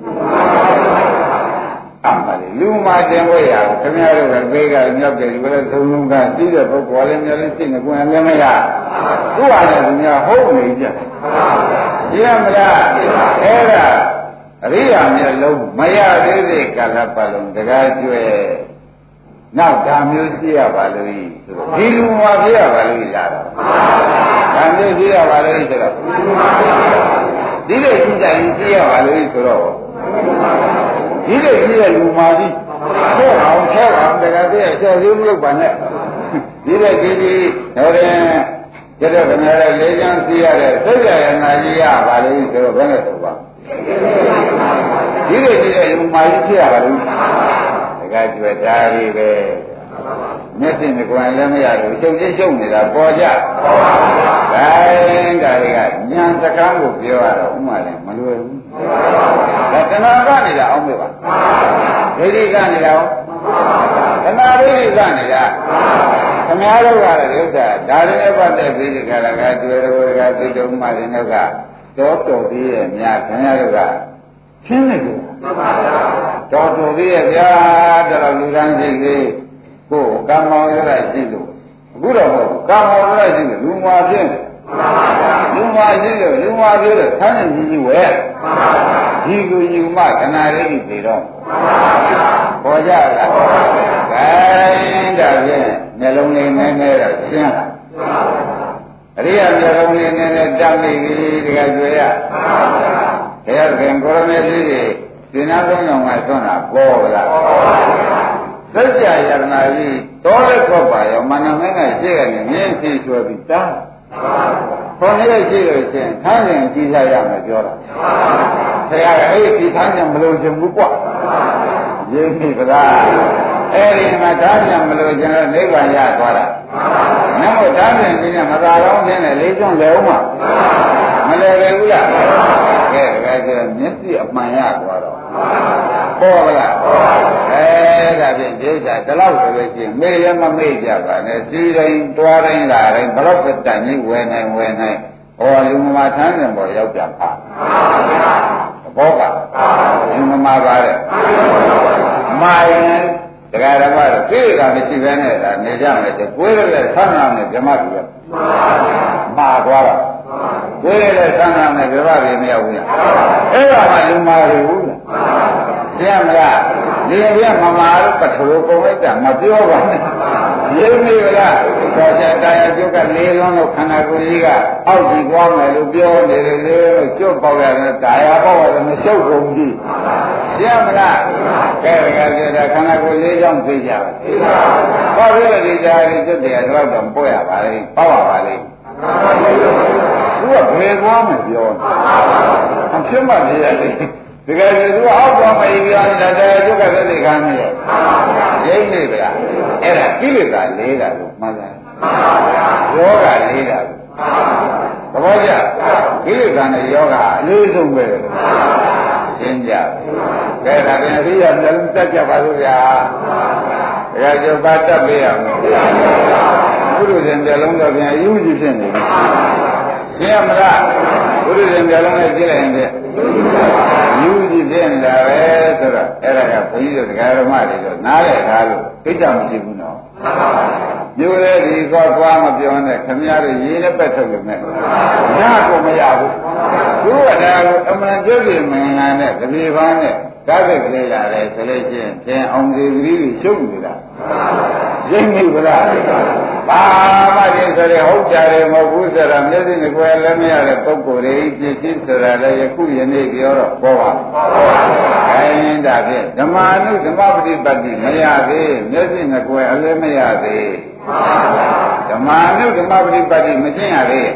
အမှန်လေလူမှတင်ဖို့ရခင်ဗျားတို့ကပေးကမြောက်တယ်ဒီလိုသုံးလုံးကသိတဲ့ပုဂ္ဂိုလ်လည်းများလည်းရှိနေကိုယ်လည်းမရသူ့ဟာလည်းသူများဟုတ်နေကြဒီရမလားအဲ့ဒါအရိယာမျက်လုံးမရသေးသေးကာလပတ်လုံးတကားကျွဲနောက်ဓာမျိုးရှိရပါလို့ဆိုတော့ဒီလူမှာပြရပါလို့လားဓာမျိုးရှိရပါလို့ဆိုတော့ဒီလိုရှိကြရင်ရှိရပါလို့ဆိုတော့ဒီလိုရှိတဲ့လူမှာဒီဆဲအောင်တကယ်တည်းဆဲသေးမလို့ပါနဲ့ဒီလိုဒီတော့ကျတော့ခင်ဗျားလည်းလေးချမ်းစီးရတဲ့စိတ်ရရနာကြီးရပါလို့ဆိုတော့ဘယ်နဲ့ဆိုပါဒီလိုရှိတဲ့လူမှာကြီးဖြစ်ရပါလို့တကယ်ကျွဲဓာရီပဲမျက်စိနဲ့ကိုယ်လည်းမရဘူးရှုပ်နေတာပေါ်ကြဒါတွေကညာစကားကိုပြောရတော့ဥမာလည်းမလွယ်ဘူးဒါတဏှာကနေလာအောင်ပြပါဒိဋ္ဌိကနေလာအောင်တဏှာဒိဋ္ဌိကနေလာခမားတို့ကလည်းဥစ္စာဒါတွေနဲ့ပတ်သက်ပြီးဒီကရကတွေ့တော်ကသိတုံးမှလည်းတော့တော်သေးရဲ့များခင်ဗျားတို့ကရှင်းနေတယ်တော်သေးရဲ့ဗျာတော်လူတန်းရှိသေးကိုယ်ကံမောင်ရတာရှိလို့အခုတော့မဟုတ်ကံမောင်ရတာရှိလို့လူမှာဖြစ်တယ်လူမှာရှိလို့လူမှာပြောတယ်ဆန်းနေကြီးဝဲဒီကိုယူမှခဏလေးကြီးပြေတော့ပေါ်ကြလားခိုင်းတာဖြင့်မျက်လုံးလေးနည်းနည်းတော့ရှင်းလာအရိယာမျက်လုံးလေးနည်းနည်းတက်နေပြီတကယ်ကြွေရတရားခင်ကိုရမေကြီးတွေဒီနာသုံးကြောင်ကဆွမ်းတာပေါ်လာစัจ जा ယရနာကြီးတော်တဲ့ခောက်ပါရောမနမင်းကရှေ့ကနေမြင်းစီဆိုပြီးတားခေါင်းလေးရှိလို့ချင်းထမ်းရင်ကြည့်ရမယ်ပြောတာဆရာကအဲ့ဒီထမ်းရင်မလို့ချင်ဘူးကွရင်းပြီကလားအဲ့ဒီမှာဓာတ်ပြန်မလို့ကျွန်တော်နိဗ္ဗာန်ရသွားတာနမောဓာတ်ပြန်ပြီးမသာတော့ပြင်းနဲ့လေးကျွန်းလဲဦးမှာမလဲပဲဘူးလားကဲတကယ်ဆိုမျက်စိအမှန်ရသွားတော့ပေါ်ပါလားဒါဖြင့်ဒိဋ္ဌာဒီလောက်ဆိုလို့ရှိရင်မေ့ရမမေ့ကြပါနဲ့စီတိုင်းတွားတိုင်းလာတိုင်းဘလောက်တန်ကြီးဝယ်နိုင်ဟောလူမထမ်းတယ်ပေါ်ရောက်ကြပါဘောကလူမပါတဲ့မာရင်တရားဓမ္မတော့သိတာမရှိဘဲနဲ့ဒါနေကြမယ်ဆိုကိုယ်လည်းဆန်းနာနဲ့ဓမ္မတူရမှာသွားတာကိုယ်လည်းဆန်းနာနဲ့ဓမ္မတွေမရောက်ဘူးလားအဲ့ဒါမှလူမာတွေဘူးလားသိရမလားဒီပြမမာလို့ပထဝီကိုလိုက်တာမပြောပါနဲ့ရင်းနေလားပေါ်ကြတရားကျုပ်ကလေးလုံးလို့ခန္ဓာကိုယ်ကြီးကအောက်ကြီးသွားမယ်လို့ပြောနေတယ်လေကျွတ်ပေါက်ရတယ်တရားပေါက်ရတယ်မရှုပ်ကုန်ဘူးသိရမလားကဲတကယ်ပြောတာခန္ဓာကိုယ်လေးကြောင့်သိကြပါဟောပြီးဒီတရားကြီးကျွတ်တယ်တော့တော့ပို့ရပါလေပေါက်ရပါလေသူကဘယ်သွားမှပြောအဖြစ်မှပြရတယ်တကယ်သူအောက်သွားမရင်ပြောနေတာတရားကျုပ်ကသက်သေခံနေရဲ့ရိမ့်နေဗျာအဲ့ဒါကိလေသာလေးတာလို့မှတ်တယ်ယောဂလေးတာလို့သဘောကျကိလေသာနဲ့ယောဂအလေးဆုံးပဲရှင်းကြကဲဒါပြန်အရိယာလည်းတက်ကြပါလို့ဗျာတကယ်ကျုပ်ပါတက်ပေးရမယ်ဘုရုရှင်ပြလုံးတော့ပြန်အယူကြီးဖြစ်နေပြီရှင်းရမလားဘုရုရှင်ပြလုံးနဲ့ကြည့်လိုက်ရင်ယူကြည့်ဖြစ်နေတာပဲဆိုတော့အဲ့ဒါကဘုန်းကြီးတို့တရားဓမ္မတွေတော့နားလည်ထားလို့ကိစ္စမရှိဘူးနော်မျိုးလေဒီကောသွားမပြောနဲ့ခမရတို့ရေးနဲ့ပတ်ထုတ်လို့မဲ့ညကိုမရဘူးသူကဒါကိုအမှန်ကျုပ်ပြမင်္ဂလာနဲ့တပြေပန်းနဲ့ဓာတ်ကလေးရတယ်ဆိုလို့ချင်းသင်အောင်စီကလေးရှုပ်နေတာရင်းမိဗလားဘာမှဒီဆိုရဟုတ်ကြတယ်မဟုတ်ဘူးဆိုတာမျက်စိနဲ့ကိုယ်လည်းမရတဲ့ပုဂ္ဂိုလ်တွေပြည့်စည်ဆိုတာလည်းယခုယနေ့ပြောတော့ပေါ်ပါခိုင်းတာဖြင့်ဓမ္မအနုဓမ္မပฏิပတ်တိမရသေးမျက်စိနဲ့ကိုယ်အလည်းမရသေးဓမ္မအနုဓမ္မပฏิပတ်တိမကျင့်ရသေး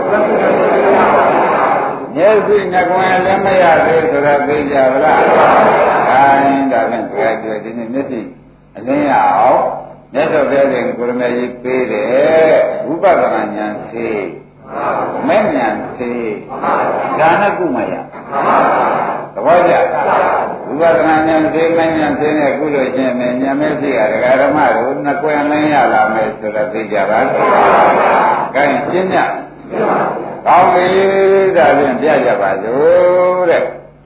မျက်စိနဲ့ကိုယ်လည်းမရသေးဆိုတာသိကြပါလားခိုင်းတာဖြင့်ကြွယ်ကြွယ်ဒီနေ့မျက်စိအလင်းရအောင်မြတ်စွာဘုရားရှင်ကိုရမေကြီးပေးတယ်ဝိပဿနာဉာဏ်သိမဲ့ဉာဏ်စေဒါနဲ့ကုမရသဘောကျဝိပဿနာဉာဏ်စေမဉာဏ်စေနဲ့ကုလို့ချင်းနဲ့ဉာဏ်မဲ့ရှိရဒကာဓမ္မတို့နှစ်ကွယ်လင်းရလာမယ်ဆိုတော့သိကြပါလားကဲရှင်းညကောင်းပြီဒါဖြင့်ပြကြပါစို့တဲ့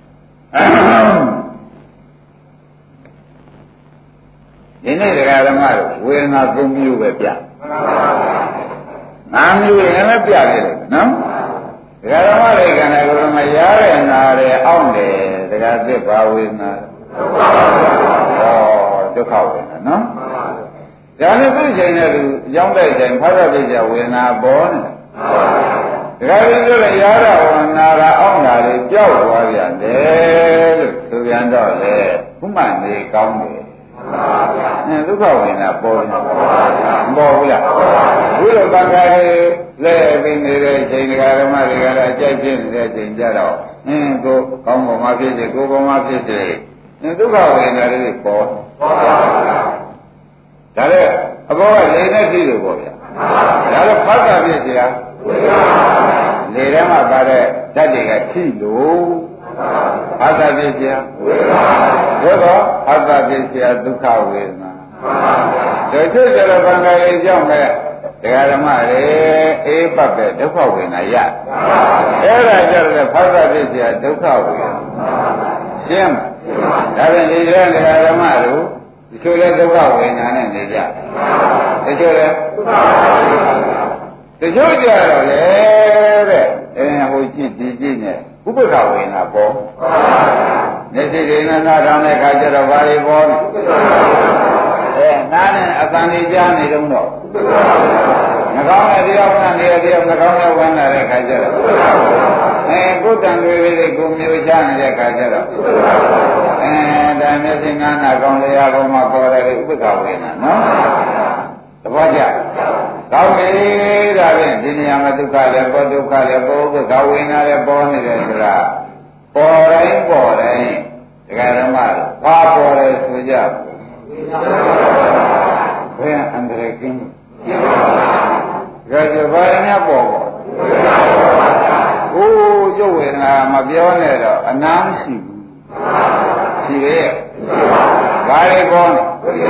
ဒီနေ့ဒကာဓမ္မတို့ဝေဒနာ၃မျိုးပဲပြ၅မျိုးရင်လည်းပြတယ်နော်ဒကာဓမ္မတွေကလည်းကိုယ်မရတဲ့နာတယ်အောင့်တယ်ဒကာသစ်ပါဝေဒနာဒုက္ခဝေဒနာနော်ဒါနဲ့သူ့ချိန်နဲ့သူရောင်းတဲ့ချိန်ဖတ်ရပြကြဝေဒနာပေါ်နေဒကာကြီးတို့လည်းရတာဝနာတာအောင့်တာတွေကြောက်သွားပြန်တယ်လို့ဆိုပြန်တော့လေခုမှနေကောင်းတယ်ဒုက္ခဝေဒနာပေါ်နေမပေါ်ဘူးလားဘုရားတန်ခါကြီးလဲပြီးနေတဲ့ချိန်ဒကာဓမ္မတွေကလည်းအကြိုက်ဖြစ်နေတဲ့ချိန်ကြတော့ကိုကောင်းပေါ်မှာဖြစ်တယ်ကိုပေါ်မှာဖြစ်တယ်ဒုက္ခဝေဒနာတွေပေါ်ဒါလည်းအဘောကလေနဲ့ကြည့်လို့ပေါ့ဗျာဒါလည်းဖတ်တာဖြစ်စီလားလေထဲမှာပါတဲ့ဓာတ်တွေကထိလို့ဖတ်တာဖြစ်စီလားသို့တော့ဖတ်တာဖြစ်စီလားဒုက္ခဝေဒနာတို့ချွတ်ကြတော့ဘင်္ဂါရီကြောင့်ပဲဒကာဓမ္မတွေအေးပတ်ပဲဒုက္ခဝေဒနာရအဲ့ဒါကြတော့ဖတ်တာဖြစ်စီလားဒုက္ခဝေဒနာရှင်းဒါဖြင့်ဒီဒကာဓမ္မတို့ဒီလိုလဲဒုက္ခဝေဒနာနဲ့နေကြဒီလိုလဲတချို့ကြတော့လေတဲ့ဟိုကြည့်ဒီကြည့်နဲ့ဥပ္ပခဝေဒနာပေါ်နေစိဒေနနာထောင်တဲ့ခါကျတော့ဘာတွေပေါ်လဲနားနဲ့အတန်ကြီးကြားနေတော့နှကောင်းနဲ့တရားဝင်နေရတရားနှကောင်းနဲ့ဝင်လာတဲ့ခါကျတော့ကိုယ်တန်တွေလေးကိုမျိုးချနေတဲ့ခါကျတော့ဒါမျက်စိငါးနာကောင်းတရားကောင်းမှပေါ်တယ်ဥပ္ပခဝေဒနာနော်သဘောကျကောင်းပြီဒါဖြင့်ဒီနေရာမှာဒုက္ခလည်းပေါ်ဒုက္ခလည်းပေါ်ဥပ္ပခဝေဒနာလည်းပေါ်နေတယ်ဆိုတာပေါ်တိုင်းဒကာဓမ္မတို့ဘာပေါ်တယ်ဆိုကြဘယ်အန္တရာယ်ကင်းကြဘာနဲ့ပေါ်အိုးကျုပ်ဝေဒနာမပြောနဲ့တော့အနာမရှိဘူးရှိရဲ့ဘာတွေပေါ်နေ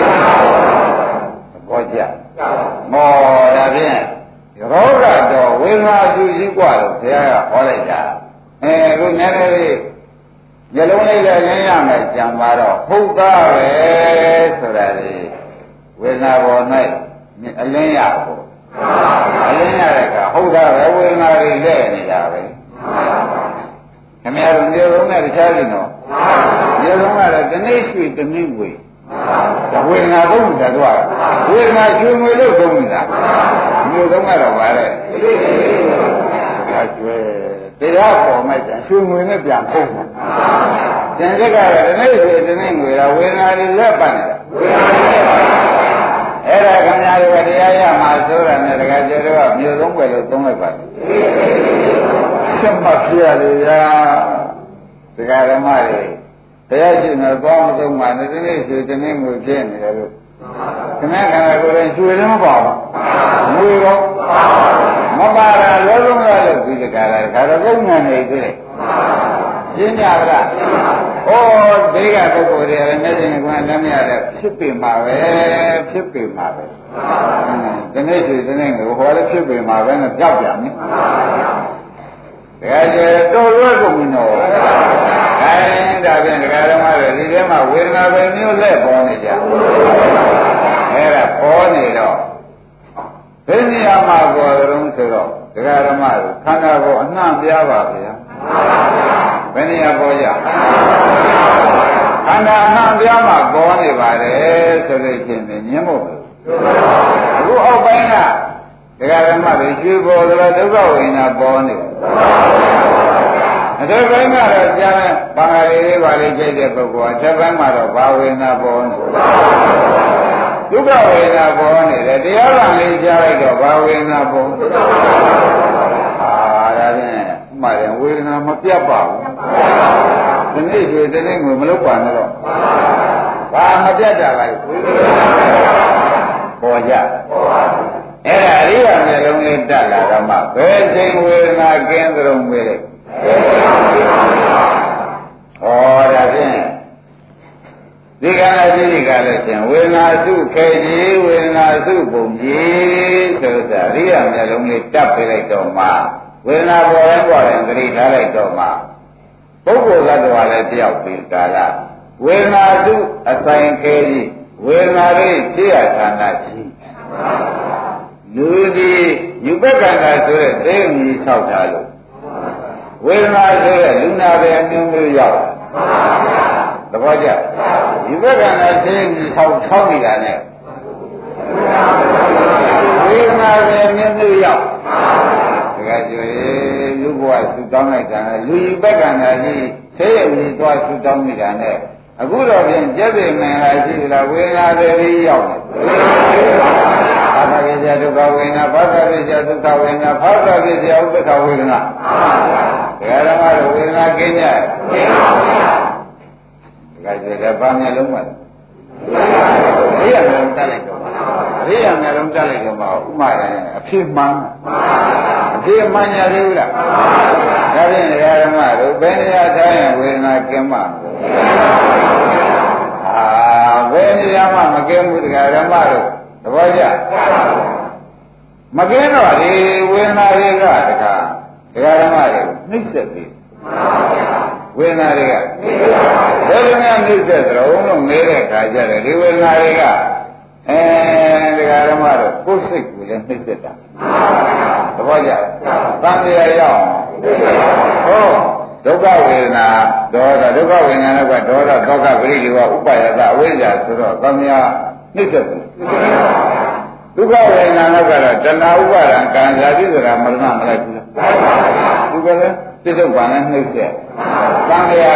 ပေါ်ကြမောဒါဖြင့်ရောဂတော့ဝေဒနာရှိရှိกว่าလို့ဘုရားကဟောလိုက်တာခုနည်းနည်းလေးမျက်လုံးလေးလည်းရင်းရမယ်ကြံပါတော့ဟုတ်သားပဲဆိုတာလေဝေဒနာပေါ်၌အလင်းရဖို့အလင်းရတဲ့ကဟုတ်သားပဲဝေဒနာတွေလက်နေတာပဲခင်ဗျားတို့မျိုးလုံးနဲ့တခြားgìနော်မျိုးလုံးကလည်းဒီနေ့ရွှေဒီနေ့ဝေဝေဒနာသုံးတယ်တော့ဝေဒနာကျွေးငွေလို့သုံးနေတာမျိုးသုံးကတော့ဗါတဲ့ဒါကျွေးတရားပေါ်မဲ့ကျန်ကျွေးငွေနဲ့ပြန်ဖုံးတယ်ကျန်တဲ့ကတော့ဒီနေ့ရွှေဒီနေ့ငွေတော့ဝေဒနာတွေလက်ပတ်နေတာအဲ့ဒါခင်ဗျားတို့တရားရမှာဆိုတာနဲ့တကယ်ကျတော့မျိုးသုံးပဲလို့သုံးလိုက်ပါတယ်ချက်မှတ်ပြရတယ်ဗျာတရားဓမ္မတွေတရားရှိနေတော့မသုံးမှဒီနေ့ရွှေဒီနေ့ငွေဖြစ်နေတယ်လို့ခင်ဗျားခန္ဓာကိုယ်ရင်ရွှေလည်းမပါဘူးငွေရောမပါတာလုံးလုံးရလို့ဒီကရာခါတော့ကုန်းငံနေသေးတယ်ရှင်းကြပါလားဩဒီကပုဂ္ဂိုလ်တွေလည်းမျက်စိနဲ့ကွာတမ်းရတဲ့ဖြစ်ပေမှာပဲဖြစ်ပေမှာပဲဒီနေ့ရွှေဒီနေ့ငွေဟောလည်းဖြစ်ပေမှာပဲနဲ့ကြောက်ပြန်မယ်ဒါကြတော့ရွက်ကုန်ပြီနော်ဒါဖြင့်ဒကာဓမ္မတွေဒီထဲမှာဝေဒနာပဲမျိုးလက်ပေါ်နေကြအဲ့ဒါပေါ်နေတော့ဘယ်နေရာမှာပေါ်ကြုံဆိုတော့ဒကာဓမ္မတွေခန္ဓာကိုယ်အနှံ့ပြားပါဗျာဘယ်နေရာပေါ်ကြခန္ဓာအနှံ့ပြားမှာပေါ်နေပါတယ်ဆိုလို့ချင်းညင်းဖို့အခုအောက်ပိုင်းကဒကာဓမ္မတွေရွှေပေါ်ကြဒုက္ခဝေဒနာပေါ်နေအထက်ပိုင်းကတော့ကြားတယ်ဘာသာရေးပါလေးကြိုက်တဲ့ပုဂ္ဂိုလ်အထက်ပိုင်းမှာတော့ဘာဝေဒနာပေါ်နေဒုက္ခဝေဒနာပေါ်နေတယ်တရားတော်လေးကြားလိုက်တော့ဘာဝေဒနာပေါ်ဒါဖြင့်ဥမာရင်ဝေဒနာမပြတ်ပါဘူးဒီနေ့ရွှေဒီနေ့ငွေမလုပ်ပါနဲ့တော့ဘာမပြတ်တာပါလဲပေါ်ကြအဲ့ဒါအရိယာမျက်လုံးလေးတက်လာတော့မှဘယ်ချိန်ဝေဒနာကင်းသလုံးမေးလိုက်ဟောဒါဖြင့်ဒီကနေ့ရှိဒီကလည်းရှင်ဝေဒနာစုခဲကြီးဝေဒနာစုပုံကြီးဆိုတာအရိယာမျက်လုံးလေးတက်ပြလိုက်တော့မှဝေဒနာပေါ်ရင်ပေါ်ရင်သတိထားလိုက်တော့မှပုဂ္ဂိုလ်ကတော့လည်းတယောက်ပြီးကာလဝေဒနာစုအဆိုင်ခဲကြီးဝေဒနာလေးသိရဌာနကြီးလူဒီယူပက္ခန္တာဆိုတဲ့သိဉ္ဇီဆောက်ထားလို့ဝေဒနာဆိုတဲ့လူနာပဲအမျိုးမျိုးရောက်သဘောကျယူပက္ခန္တာသိဉ္ဇီဆောက်နေတာနဲ့ဝေဒနာပဲအမျိုးမျိုးရောက်ဒါကကြွေလူဘဝသုတောင်းလိုက်တာလူယူပက္ခန္တာကြီးသိဉ္ဇီသွားသုတောင်းနေတာနဲ့အခုတော့ပြင်ကျက်ပြင်မင်္ဂလာရှိလားဝေဒနာတွေရောက်တယ်ဘာသာပြည့်ဒုက္ခဝေဒနာဘာသာပြည့်ဒုက္ခဝေဒနာဘာသာပြည့်ဥပ္ပခဝေဒနာဒါကြတော့ဝေဒနာကင်းကြဒါကြတဲ့ဘာမျက်လုံးမှာရိယာမျက်လုံးတက်လိုက်တော့ရိယာမျက်လုံးတက်လိုက်တော့မှဥမာရအဖြစ်မှန်အဖြစ်မှန်ရသေးဘူးလားဒါဖြင့်ဓမ္မတို့ဘယ်နေရာထားရင်ဝေဒနာကင်းမှာဘယ်နေရာမှမကင်းဘူးတရားဓမ္မတို့သဘောကျမကင်းတော့ဒီဝေဒနာတွေကတရားဓမ္မတွေနှိမ့်ဆက်ပြီဝေဒနာတွေကဘယ်လိုများနှိမ့်ဆက်သလဲလို့မေးတဲ့အခါကျတော့ဒီဝေဒနာတွေကတရားဓမ္မတို့ကိုယ်စိတ်ကိုလည်းနှိမ့်ဆက်တာသဘောကျသံတရားရောက်ဟောဒုက္ခဝေဒနာဒေါသဒုက္ခဝေဒနာကဒေါသဒုက္ခပရိဒီဝဥပါယတအဝိဇ္ဇာဆိုတော့သံဃာနှိမ့်ဆက်ဘူးဒုက္ခဝေဒနာကတော့တဏှာဥပါဒံကံဇာတိဆိုတာမရဏမလိုက်ဘူးသူကလည်းစိတ်ထုတ်ပါနဲ့နှိမ့်ဆက်သံဃာ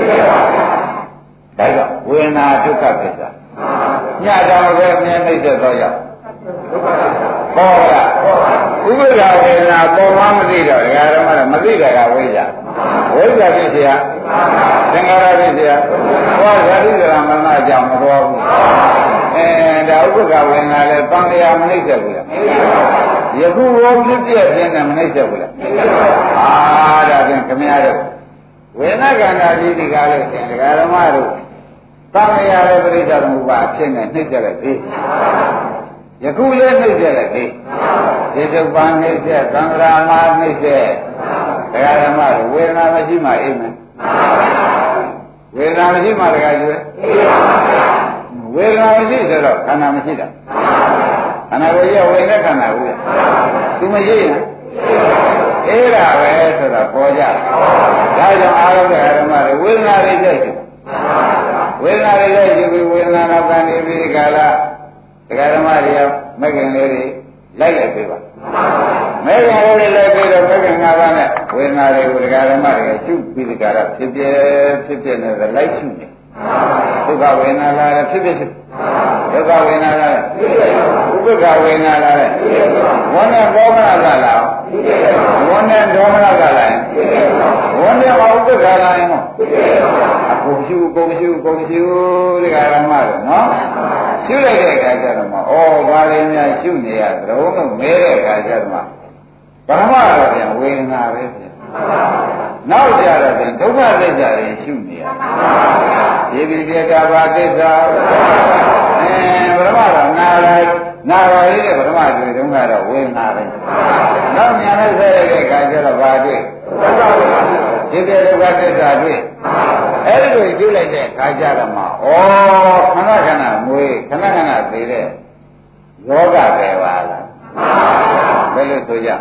ဒါကြောင့်ဝေဒနာဒုက္ခပစ္စညတာမပဲမြင်နှိမ့်ဆက်တော့ရောက်ဟောလားဥပ္ပဒါဝေဒနာပေါ်မှမသိတော့ဓမ္မတော့မသိကြတာဝိဇ္ဇာဝိဇ္ဇာဖြစ်เสียသင်္ခါရဖြစ်เสียဟောဇာတိကရမဏအကြောင်းမတော်ဘူးဒါဥပ္ပကဝေဒနာလဲတန်တရားမနှိမ့်ဆက်ဘူးလားယခုဘောဖြစ်ပြည့်ခြင်းနဲ့မနှိမ့်ဆက်ဘူးလားဒါဖြင့်ခမရတို့ဝေဒနာကံတာကြီးဒီကားလို့ရှင်ဒကာဓမ္မတို့တန်တရားရဲ့ပရိစ္ဆေသမုပ္ပါဖြစ်နေနှိမ့်ဆက်လိုက်ပြီယခုလည်းနှိမ့်ဆက်လိုက်ပြီဒီတုပ္ပနှိမ့်ဆက်သံဃာမှာနှိမ့်ဆက်ဒကာဓမ္မတို့ဝေဒနာမရှိမှအိမ်မယ်ဝေဒနာမရှိမှဒကာကျွဲဝေဒနာမရှိဆိုတော့ခန္ဓာမရှိတာခန္ဓာကိုယ်ရဲ့ဝေဒနာခန္ဓာကိုယ်သူမရှိရင်အဲ့ဒါပဲဆိုတော့ပေါ်ကြဒါကြောင့်အားလုံးတဲ့ဓမ္မတွေဝေဒနာတွေကြည့်ဝေဒနာတွေကြည့်ပြီးဝေဒနာနောက်ကနေပြီးကာလဒကာဓမ္မတွေမဂ္ဂင်လေးတွေလိုက်လိုက်ပေးပါမဂ္ဂင်လေးတွေလိုက်ပြီးတော့မဂ္ဂင်၅ပါးနဲ့ဝေဒနာတွေကိုဒကာဓမ္မတွေရှုပြီးဒီကာလဖြစ်ပြနေတဲ့လိုက်ရှုနေဒုက္ခဝေဒနာလာတယ်ဖြစ်ဖြစ်ဒုက္ခဝေဒနာလာတယ်ဥပ္ပခဝေဒနာလာတယ်ဝဏ္ဏဘောမနာလာလားဝဏ္ဏဒေါမနာလာလားဝဏ္ဏမဥပ္ပခလာရင်ဟောအကုန်ရှုဒီကရမတော့နော်ရှုလိုက်တဲ့အခါကျတော့မှဩဘာလဲများရှုနေရသလုံးလို့မဲတဲ့အခါကျတော့မှဗရမတော့ပြန်ဝေဒနာပဲပြန်နောက်ကြတော့ပြန်ဒုက္ခသစ္စာတွေရှုနေရဒီပိဋကဘာသစ္စာဗရမတော့နာပါလေးတဲ့ဗရမတွေတုန်းကတော့ဝေဒနာပဲနောက်ညာနဲ့ဆက်ရတဲ့အခါကျတော့ဘာတွေ့ဒီပြေဒုက္ခသစ္စာတွေ့အဲ့ဒီလိုကြည့်လိုက်တဲ့အခါကျတော့မှဩခဏခဏမွေးခဏခဏသေးတဲ့ယောဂပဲပါလားဘယ်လိုဆိုကြ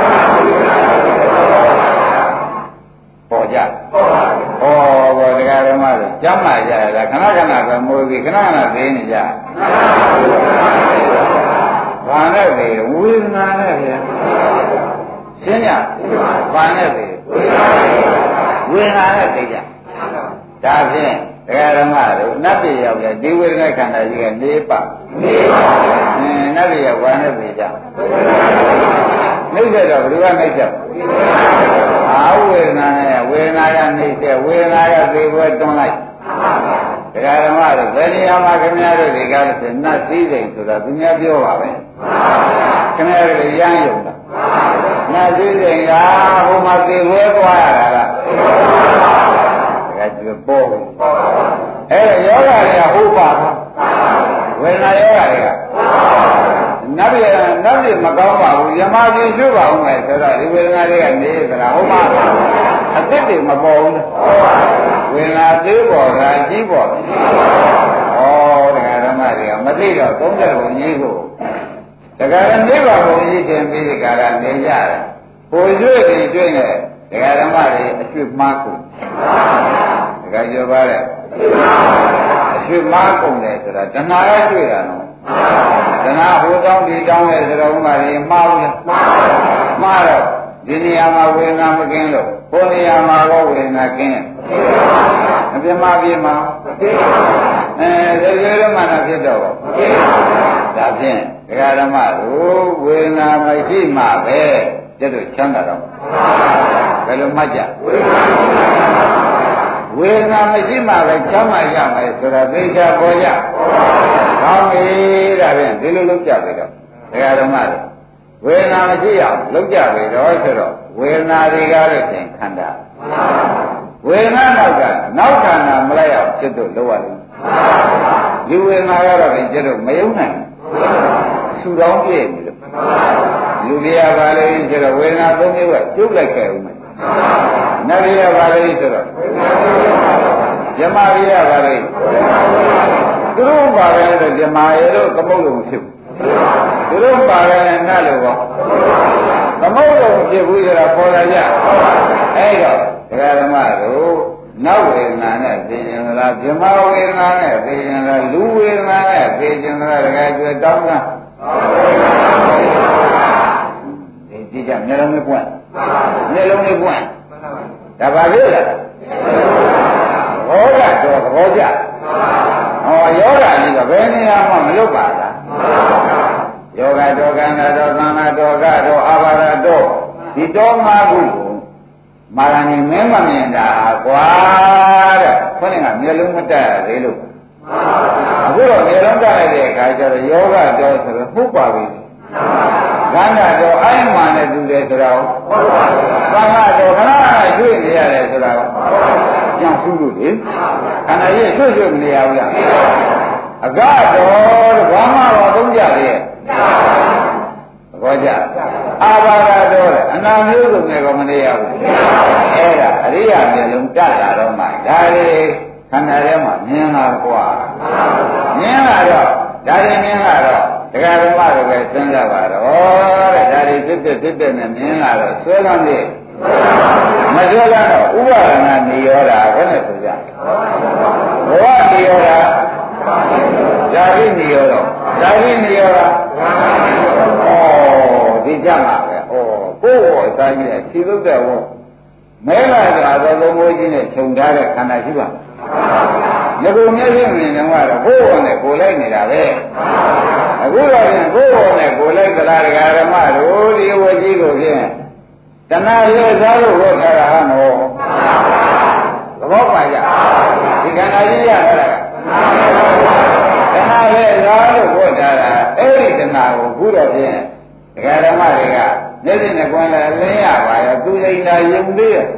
ပေါ်ကြဘောတရားဓမ္မတွေကျမ်းမာကြရတာခဏခဏပဲမွေးပြီးခဏခဏသေးနေကြဘာနဲ့လဲဝေဒနာနဲ့ဗျာရှင်းရဘာနဲ့လဲဝေဒနာနဲ့သိကြဒါဖြင့်တရားဓမ္မတို့နတ်ပြည်ရောက်တဲ့ဒီဝေဒနာခန္ဓာကြီးက၄ပါးနတ်ပြည်ရောက်ဘာနဲ့သိကြနှိမ့်တဲ့တော့ဘယ်လိုကနှိမ့်ချက်အာဝေဒနာနဲ့ဝေဒနာရနှိမ့်တဲ့ဝေဒနာရသေဘွယ်တွန်းလိုက်တရားဓမ္မတို့ဘယ်နေရာမှာခင်ဗျားတို့ဒီကားလို့ဆိုနတ်စည်းစိမ်ဆိုတာသူများပြောပါပဲခင်ဗျားတို့ရမ်းယုံတာကျွေးစိန်ကဟိုမှာသေဝဲသွားရတာလားတကယ်ကျွေးပေါ်အဲ့ယောဂတွေကဟုတ်ပါဝေဒနာယောဂတွေကနတ်ပြည်မကောင်းပါဘူးယမပြည်ကျွပါဦးမယ်ဆိုတော့ဒီဝေဒနာတွေကနေသလားဟုတ်ပါအစ်စ်တွေမပေါ်ဘူးဝေဒနာသေးပေါ်တာကြီးပေါ်ဩတရားဓမ္မတွေကမသိတော့သုံးချက်ကိုကြီးကိုတရားနိဗ္ဗာန်ကိုကြီးတင်ပြီးဒီကာရနေကြတယ်ဟိုကျွေးပြီးကျွေးနေတရားဓမ္မတွေအကျွေးမှားကုန်တရားပြောပါလေအကျွေးမှားကုန်တယ်ဆိုတာတဏှာရဲ့ကျွေးတာနော်တဏှာဟိုတောင်းဒီတောင်းတဲ့သတော်ဥမာတွေမှားဘူးလားမှားတော့ဒီနေရာမှာဝေဒနာမကင်းလို့ဟိုနေရာမှာတော့ဝေဒနာကင်းမပြမပြေမှာဒီလိုတော့မှတော့ဖြစ်တော့ဒါဖြင့်ဒကာဓမ္မတို့ဝေဒနာမရှိမှပဲကျတော့ချမ်းသာတော့ဘယ်လိုမှတ်ကြဝေဒနာမရှိမှပဲချမ်းသာရမယ်ဆိုတာသိချပေါ်ကြကောင်းပြီဒါဖြင့်ဒီလိုလုပ်ကြပြီတော့ဒကာဓမ္မတို့ဝေဒနာမရှိအောင်လုပ်ကြပြီတော့ဆိုတော့ဝေဒနာတွေကလည်းသင်ခန္ဓာဝေဒနာနောက်ခန္ဓာမလိုက်အောင်จิตတို့လောက်ရတယ်ဒီဝေဒနာကတော့จิตတို့မယုံနိုင်ဆူတောင်းပြည့်ပြီလို့လူကြီးပါလေဆိုတော့ဝေဒနာသုံးမျိုးကကျုပ်လိုက်ခဲ့ဦးမယ်နတ်ကြီးပါလေဆိုတော့ဇမကြီးပါလေသူတို့ပါလေတော့ဇမရေတို့ကပုတ်လို့ဖြစ်သူတို့ပါလေနတ်လို့ပေါ့သမုတ်လို့ဖြစ်ဘူးဆိုတာပေါ်လာကြအဲ့တော့ဒကာဓမ္မတို့နောက်ဝေဒနာနဲ့သိရင်လားဇမဝေဒနာနဲ့သိရင်လားလူဝေဒနာနဲ့သိရင်လားဒကာကျွဲတောင်းတာဒီကြမျက်လုံးလေးပွင့်မျက်လုံးလေးပွင့်ဒါပါလေလားဟောကတော့သဘောကျဟောယောဂကြီးကဘယ်နေရာမှမလွတ်ပါလားယောဂတော်ကံတော်သံဃာတော်ကတော့အာဘာရတော်ဒီတော်မှာခုမာရဏီမင်းမမြင်တာကွာတဲ့ခေါင်းကမျက်လုံးမတက်သေးလို့အခုတော့မျက်လုံးတက်လိုက်တဲ့အခါကျတော့ယောဂတော်ဆိုတော့ဟုတ်ပါပြီခန္ဓာတော်အိမ်မှနဲ့တူတယ်ဆိုတော့သံဃာတော်ခဏရွှေ့နေရတယ်ဆိုတော့ကြောင်ဖူးလို့လေခန္ဓာရဲ့ရွှေ့မနေရဘူးလားအကတော်ဘာမှတော့သုံးကြသေးရဲ့ဘောကြအာဘာရတော်အနာမျိုးစုံနဲ့ကောမနေရဘူးအဲ့ဒါအရိယာမျိုးလုံးတတ်လာတော့မှဒါလေးခန္ဓာထဲမှာမြင်လာကွာမြင်လာတော့ဒါလေးမြင်လာတော့တရားဓမ္မတွေပဲစဉ်းစားပါတော့တဲ့ဒါလေးဖြစ်တဲ့နဲ့မြင်လာတော့ဆွဲလန်းနေမဆွဲလန်းတော့ဥပါဒနာနေရောတာဘယ်နဲ့ဆိုကြဘဝနေရောတာဇာတိနေရောတော့ဇာတိနေရောတာဒီကြမှာပဲကိုယ်ဟောတိုင်းကြီးခြေလုတ်တဲ့ဟောမဲလာကြတော့သုံးမိုးကြီးနဲ့ခြုံထားတဲ့ခန္ဓာရှိပါငကူမျက်စိမြင်တော့ကိုယ်ဟောနဲ့ကိုယ်လိုက်နေတာပဲအခုတော့ကိုယ်ဟောနဲ့ကိုယ်လိုက်သလားဒကာဓမ္မတို့ဒီဝကြီးကိုဖြင့်တဏှာရဲ့သားလို့ဟောထားတာဟာနော်သဘောပါကြဒီခန္ဓာကြီးရတာတဏှာရဲ့သားလို့ဟောထားတာအဲ့ဒီတဏှာကိုခုတော့ဖြင့်ဒကာဓမ္မတွေကမျက်စိနဲ့ကွန်းလဲလင်းရပါရောသူလိန်တာယုံသေးရဲ့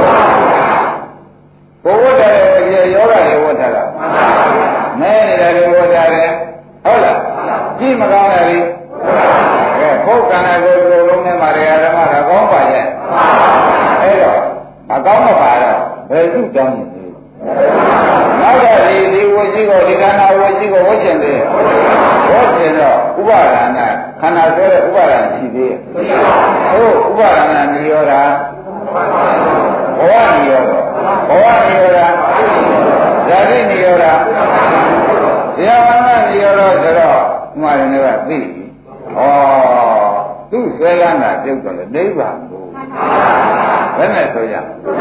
ဘဝတည်းရဲ့ယောဂတွေဝတ်ထားတာမဲနေတာတွေဝတ်ထားတယ်ဟုတ်လားကြည့်မကောင်းရဘူးကဲဘုတ်ကံနဲ့ကိုယ်လုံးနဲ့မှာဒကာဓမ္မကကောင်းပါရဲ့အဲ့တော့မကောင်းမပါတော့ဘယ်သူတောင်းနေလဲနောက်တော့ဒီဝစီကိုဒီခန္ဓာဝစီကိုဝတ်ချင်သေးဝတ်ချင်တော့ဥပါဒနာခန္ဓာဆိုတဲ့ဥပါဒနာရှိသေးရဲ့ဟုတ်ဥပါဒနာနိရောဓဘဝနိရောဓဘဝနိရောဓဇာတိနိရောဓဇာဝနာနိရောဓဆိုတော့ဥမာရင်ကသိပြီသူ့ဆွဲလန်းတာပြုတ်တော့လေနိဗ္ဗာန်ကိုဘယ်နဲ့ဆိုကြ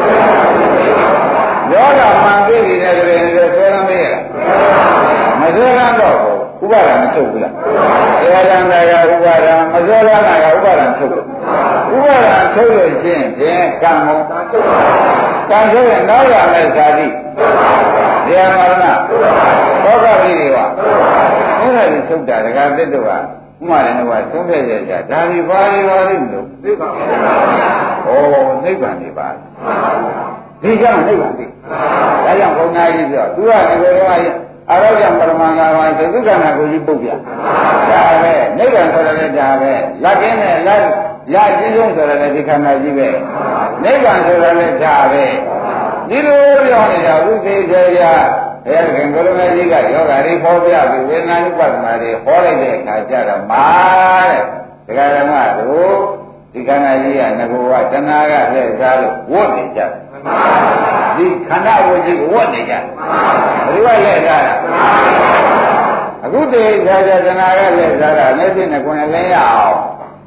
ယောဂမှန်သိပြီတဲ့တွင်ဆွဲလန်းမေးရမဆွဲလန်းတော့ဥပါဒံမချုပ်ဘူးလားဆွဲလန်းတာကဥပါဒံမဆွဲလန်းတာကဥပါဒံချုပ်လို့ဥပါဒံချုပ်လို့ချင်းဖြင့်ကံမောကံချုပ်ရင်နောက်ရမယ့်ဇာတိဇေယမရဏသောကပိရိဝအဲ့ဒါကိုချုပ်တာဒကာသစ်တို့ကမှလည်းတော့သုံးဖြတ်ရကြဒါဒီပါရီပါလိမ့်လို့သိပါဘူးဩနိဗ္ဗာန်နေပါဒီကြောင့်နိဗ္ဗာန်သိဒါကြောင့်ဘုရားကြီးပြောသူကဒီလိုတော့အရောဂံပရမန္တာဝါသုခနာကိုကြီးပုတ်ပြဒါပဲနိဗ္ဗာန်ဆိုတဲ့ဒါပဲလက်ကင်းတဲ့လက်ရအကြီးဆုံးဆိုတဲ့ဒီခန္ဓာကြီးပဲနိဗ္ဗာန်ဆိုတဲ့ဒါပဲဒီလိုပြောနေတာဥသေချာဘုရားခင်ကိုရမေကြီးကယောဂါတွေဟောပြပြီးဝေဒနာဥပဒနာတွေဟောလိုက်တဲ့အခါကျတော့မာတဲ့ဒကာဓမ္မတို့ဒီခန္ဓာကြီးကငကိုကတဏှာကလက်စားလို့ဝတ်နေကြတယ်ဒီခန္ဓာကိုကြီးကိုဝတ်နေကြတယ်ဘယ်လိုလက်စားတာအခုတည်းခါကျတဏှာကလက်စားတာလက်ဖြစ်နေခွင့်လင်းရအောင်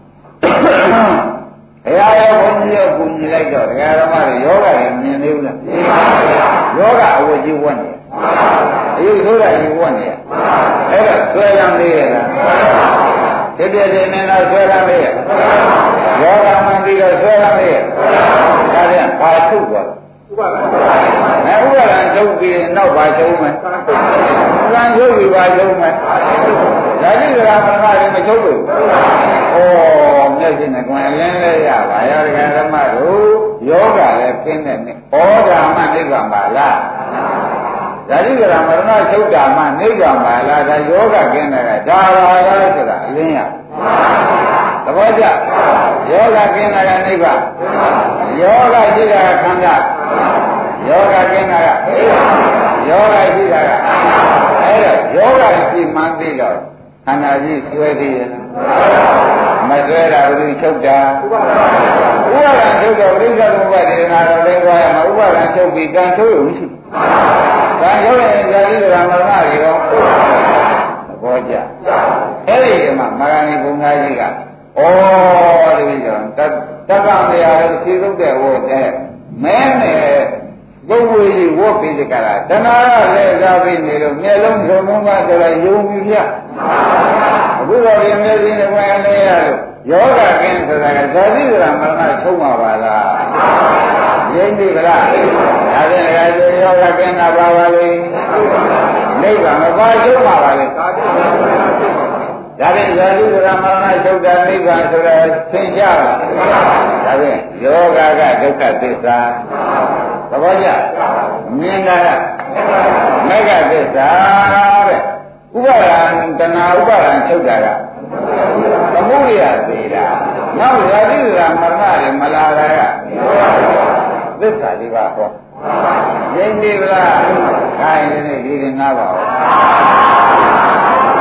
ဘုရားရောဘုန်းကြီးရောကူညီလိုက်တော့ဒကာဓမ္မတွေယောဂတွေမြင်သေးဘူးလားမြင်ပါဘူးယောဂအဝတ်ကြီးဝတ်နေအယုဆိုးတာကြီးဝတ်နေအဲ့တော့ဆွဲရမ်းလေးရလားတပြည့်တည်းနဲ့တော့ဆွဲရမ်းလေးရယောဂမှန်ပြီးတော့ဆွဲရမ်းလေးရဒါပြန်ဘာထုတ်သွားဥပါဒံထုတ်ပြီးနောက်ဘာချုပ်မယ်သံချုပ်ပြီးဘာချုပ်မယ်ဒါကြည့်ကြတာပရမတ်မချုပ်ဘူးမျက်စိနဲ့ကွန်လင်းလဲရပါရောဒကာဓမ္မတို့ယောဂလည်းကျင်းတဲ့နေ့ဩဓာမနိဗ္ဗာန်ပါလားဒါကြည့်ကြတာမရဏချုပ်တာမှနိဗ္ဗာန်ပါလားဒါယောဂကျင်းတဲ့ကဒါပါလားဆိုတာအလင်းရသဘောကျယောဂကျင်းတဲ့ကနိဗ္ဗာန်ယောဂရှိတာကခန္ဓာယောဂကျင်းတာကယောဂရှိတာကအဲ့တော့ယောဂရှိမှန်းသိတော့ခန္ဓာကြီးဆွဲသေးရဲ့မဆွဲတာဘုရားချုပ်တာဥပါဒံချုပ်တော့ပြိဿသမုပ္ပါဒေနာတော်လေးသွားရမှာဥပါဒံချုပ်ပြီးကံထုတ်ရုံရှိကံချုပ်ရင်ဇာတိကမရဏတွေရောသဘောကျအဲ့ဒီမှာမဂ္ဂဏီဘုံသားကြီးကဩတပည့်တော်တက္ကမရာဖြည့်စုပ်တဲ့ဝတ်တဲ့မဲနဲ့ဘုံဝေကြီးဝတ်ပြီးကြတာတဏှာကလည်းစားပြီးနေလို့မျက်လုံးစုံမမဆိုတာယုံပြီဗျအခုတော့ဒီမျက်စိနဲ့ဝင်နေရလို့ယောဂကင်းဆိုတာကဇာတိကမရဏဆုံးပါပါလားရင်းပြီဗလားဒါဖြင့်ယောဂကင်းတာပါပါလေနိဗ္ဗာန်မပါဆုံးပါပါလေဒါဖြင့်ဇာတိကမရဏချုပ်တာနိဗ္ဗာန်ဆိုတာသင်ကြပါဒါဖြင့်ယောဂကဒုက္ခသစ္စာသဘောကျမြင်တာကမဂ္ဂသစ္စာတဲ့ဥပါဒံတဏှာဥပါဒံချုပ်တာကသမုဒယသေးတာနောက်ဇာတိကမရဏတွေမလာတာကသစ္စာဒီပါဟောရင်းနေဗလားခိုင်းနေဒီငါးပါဦး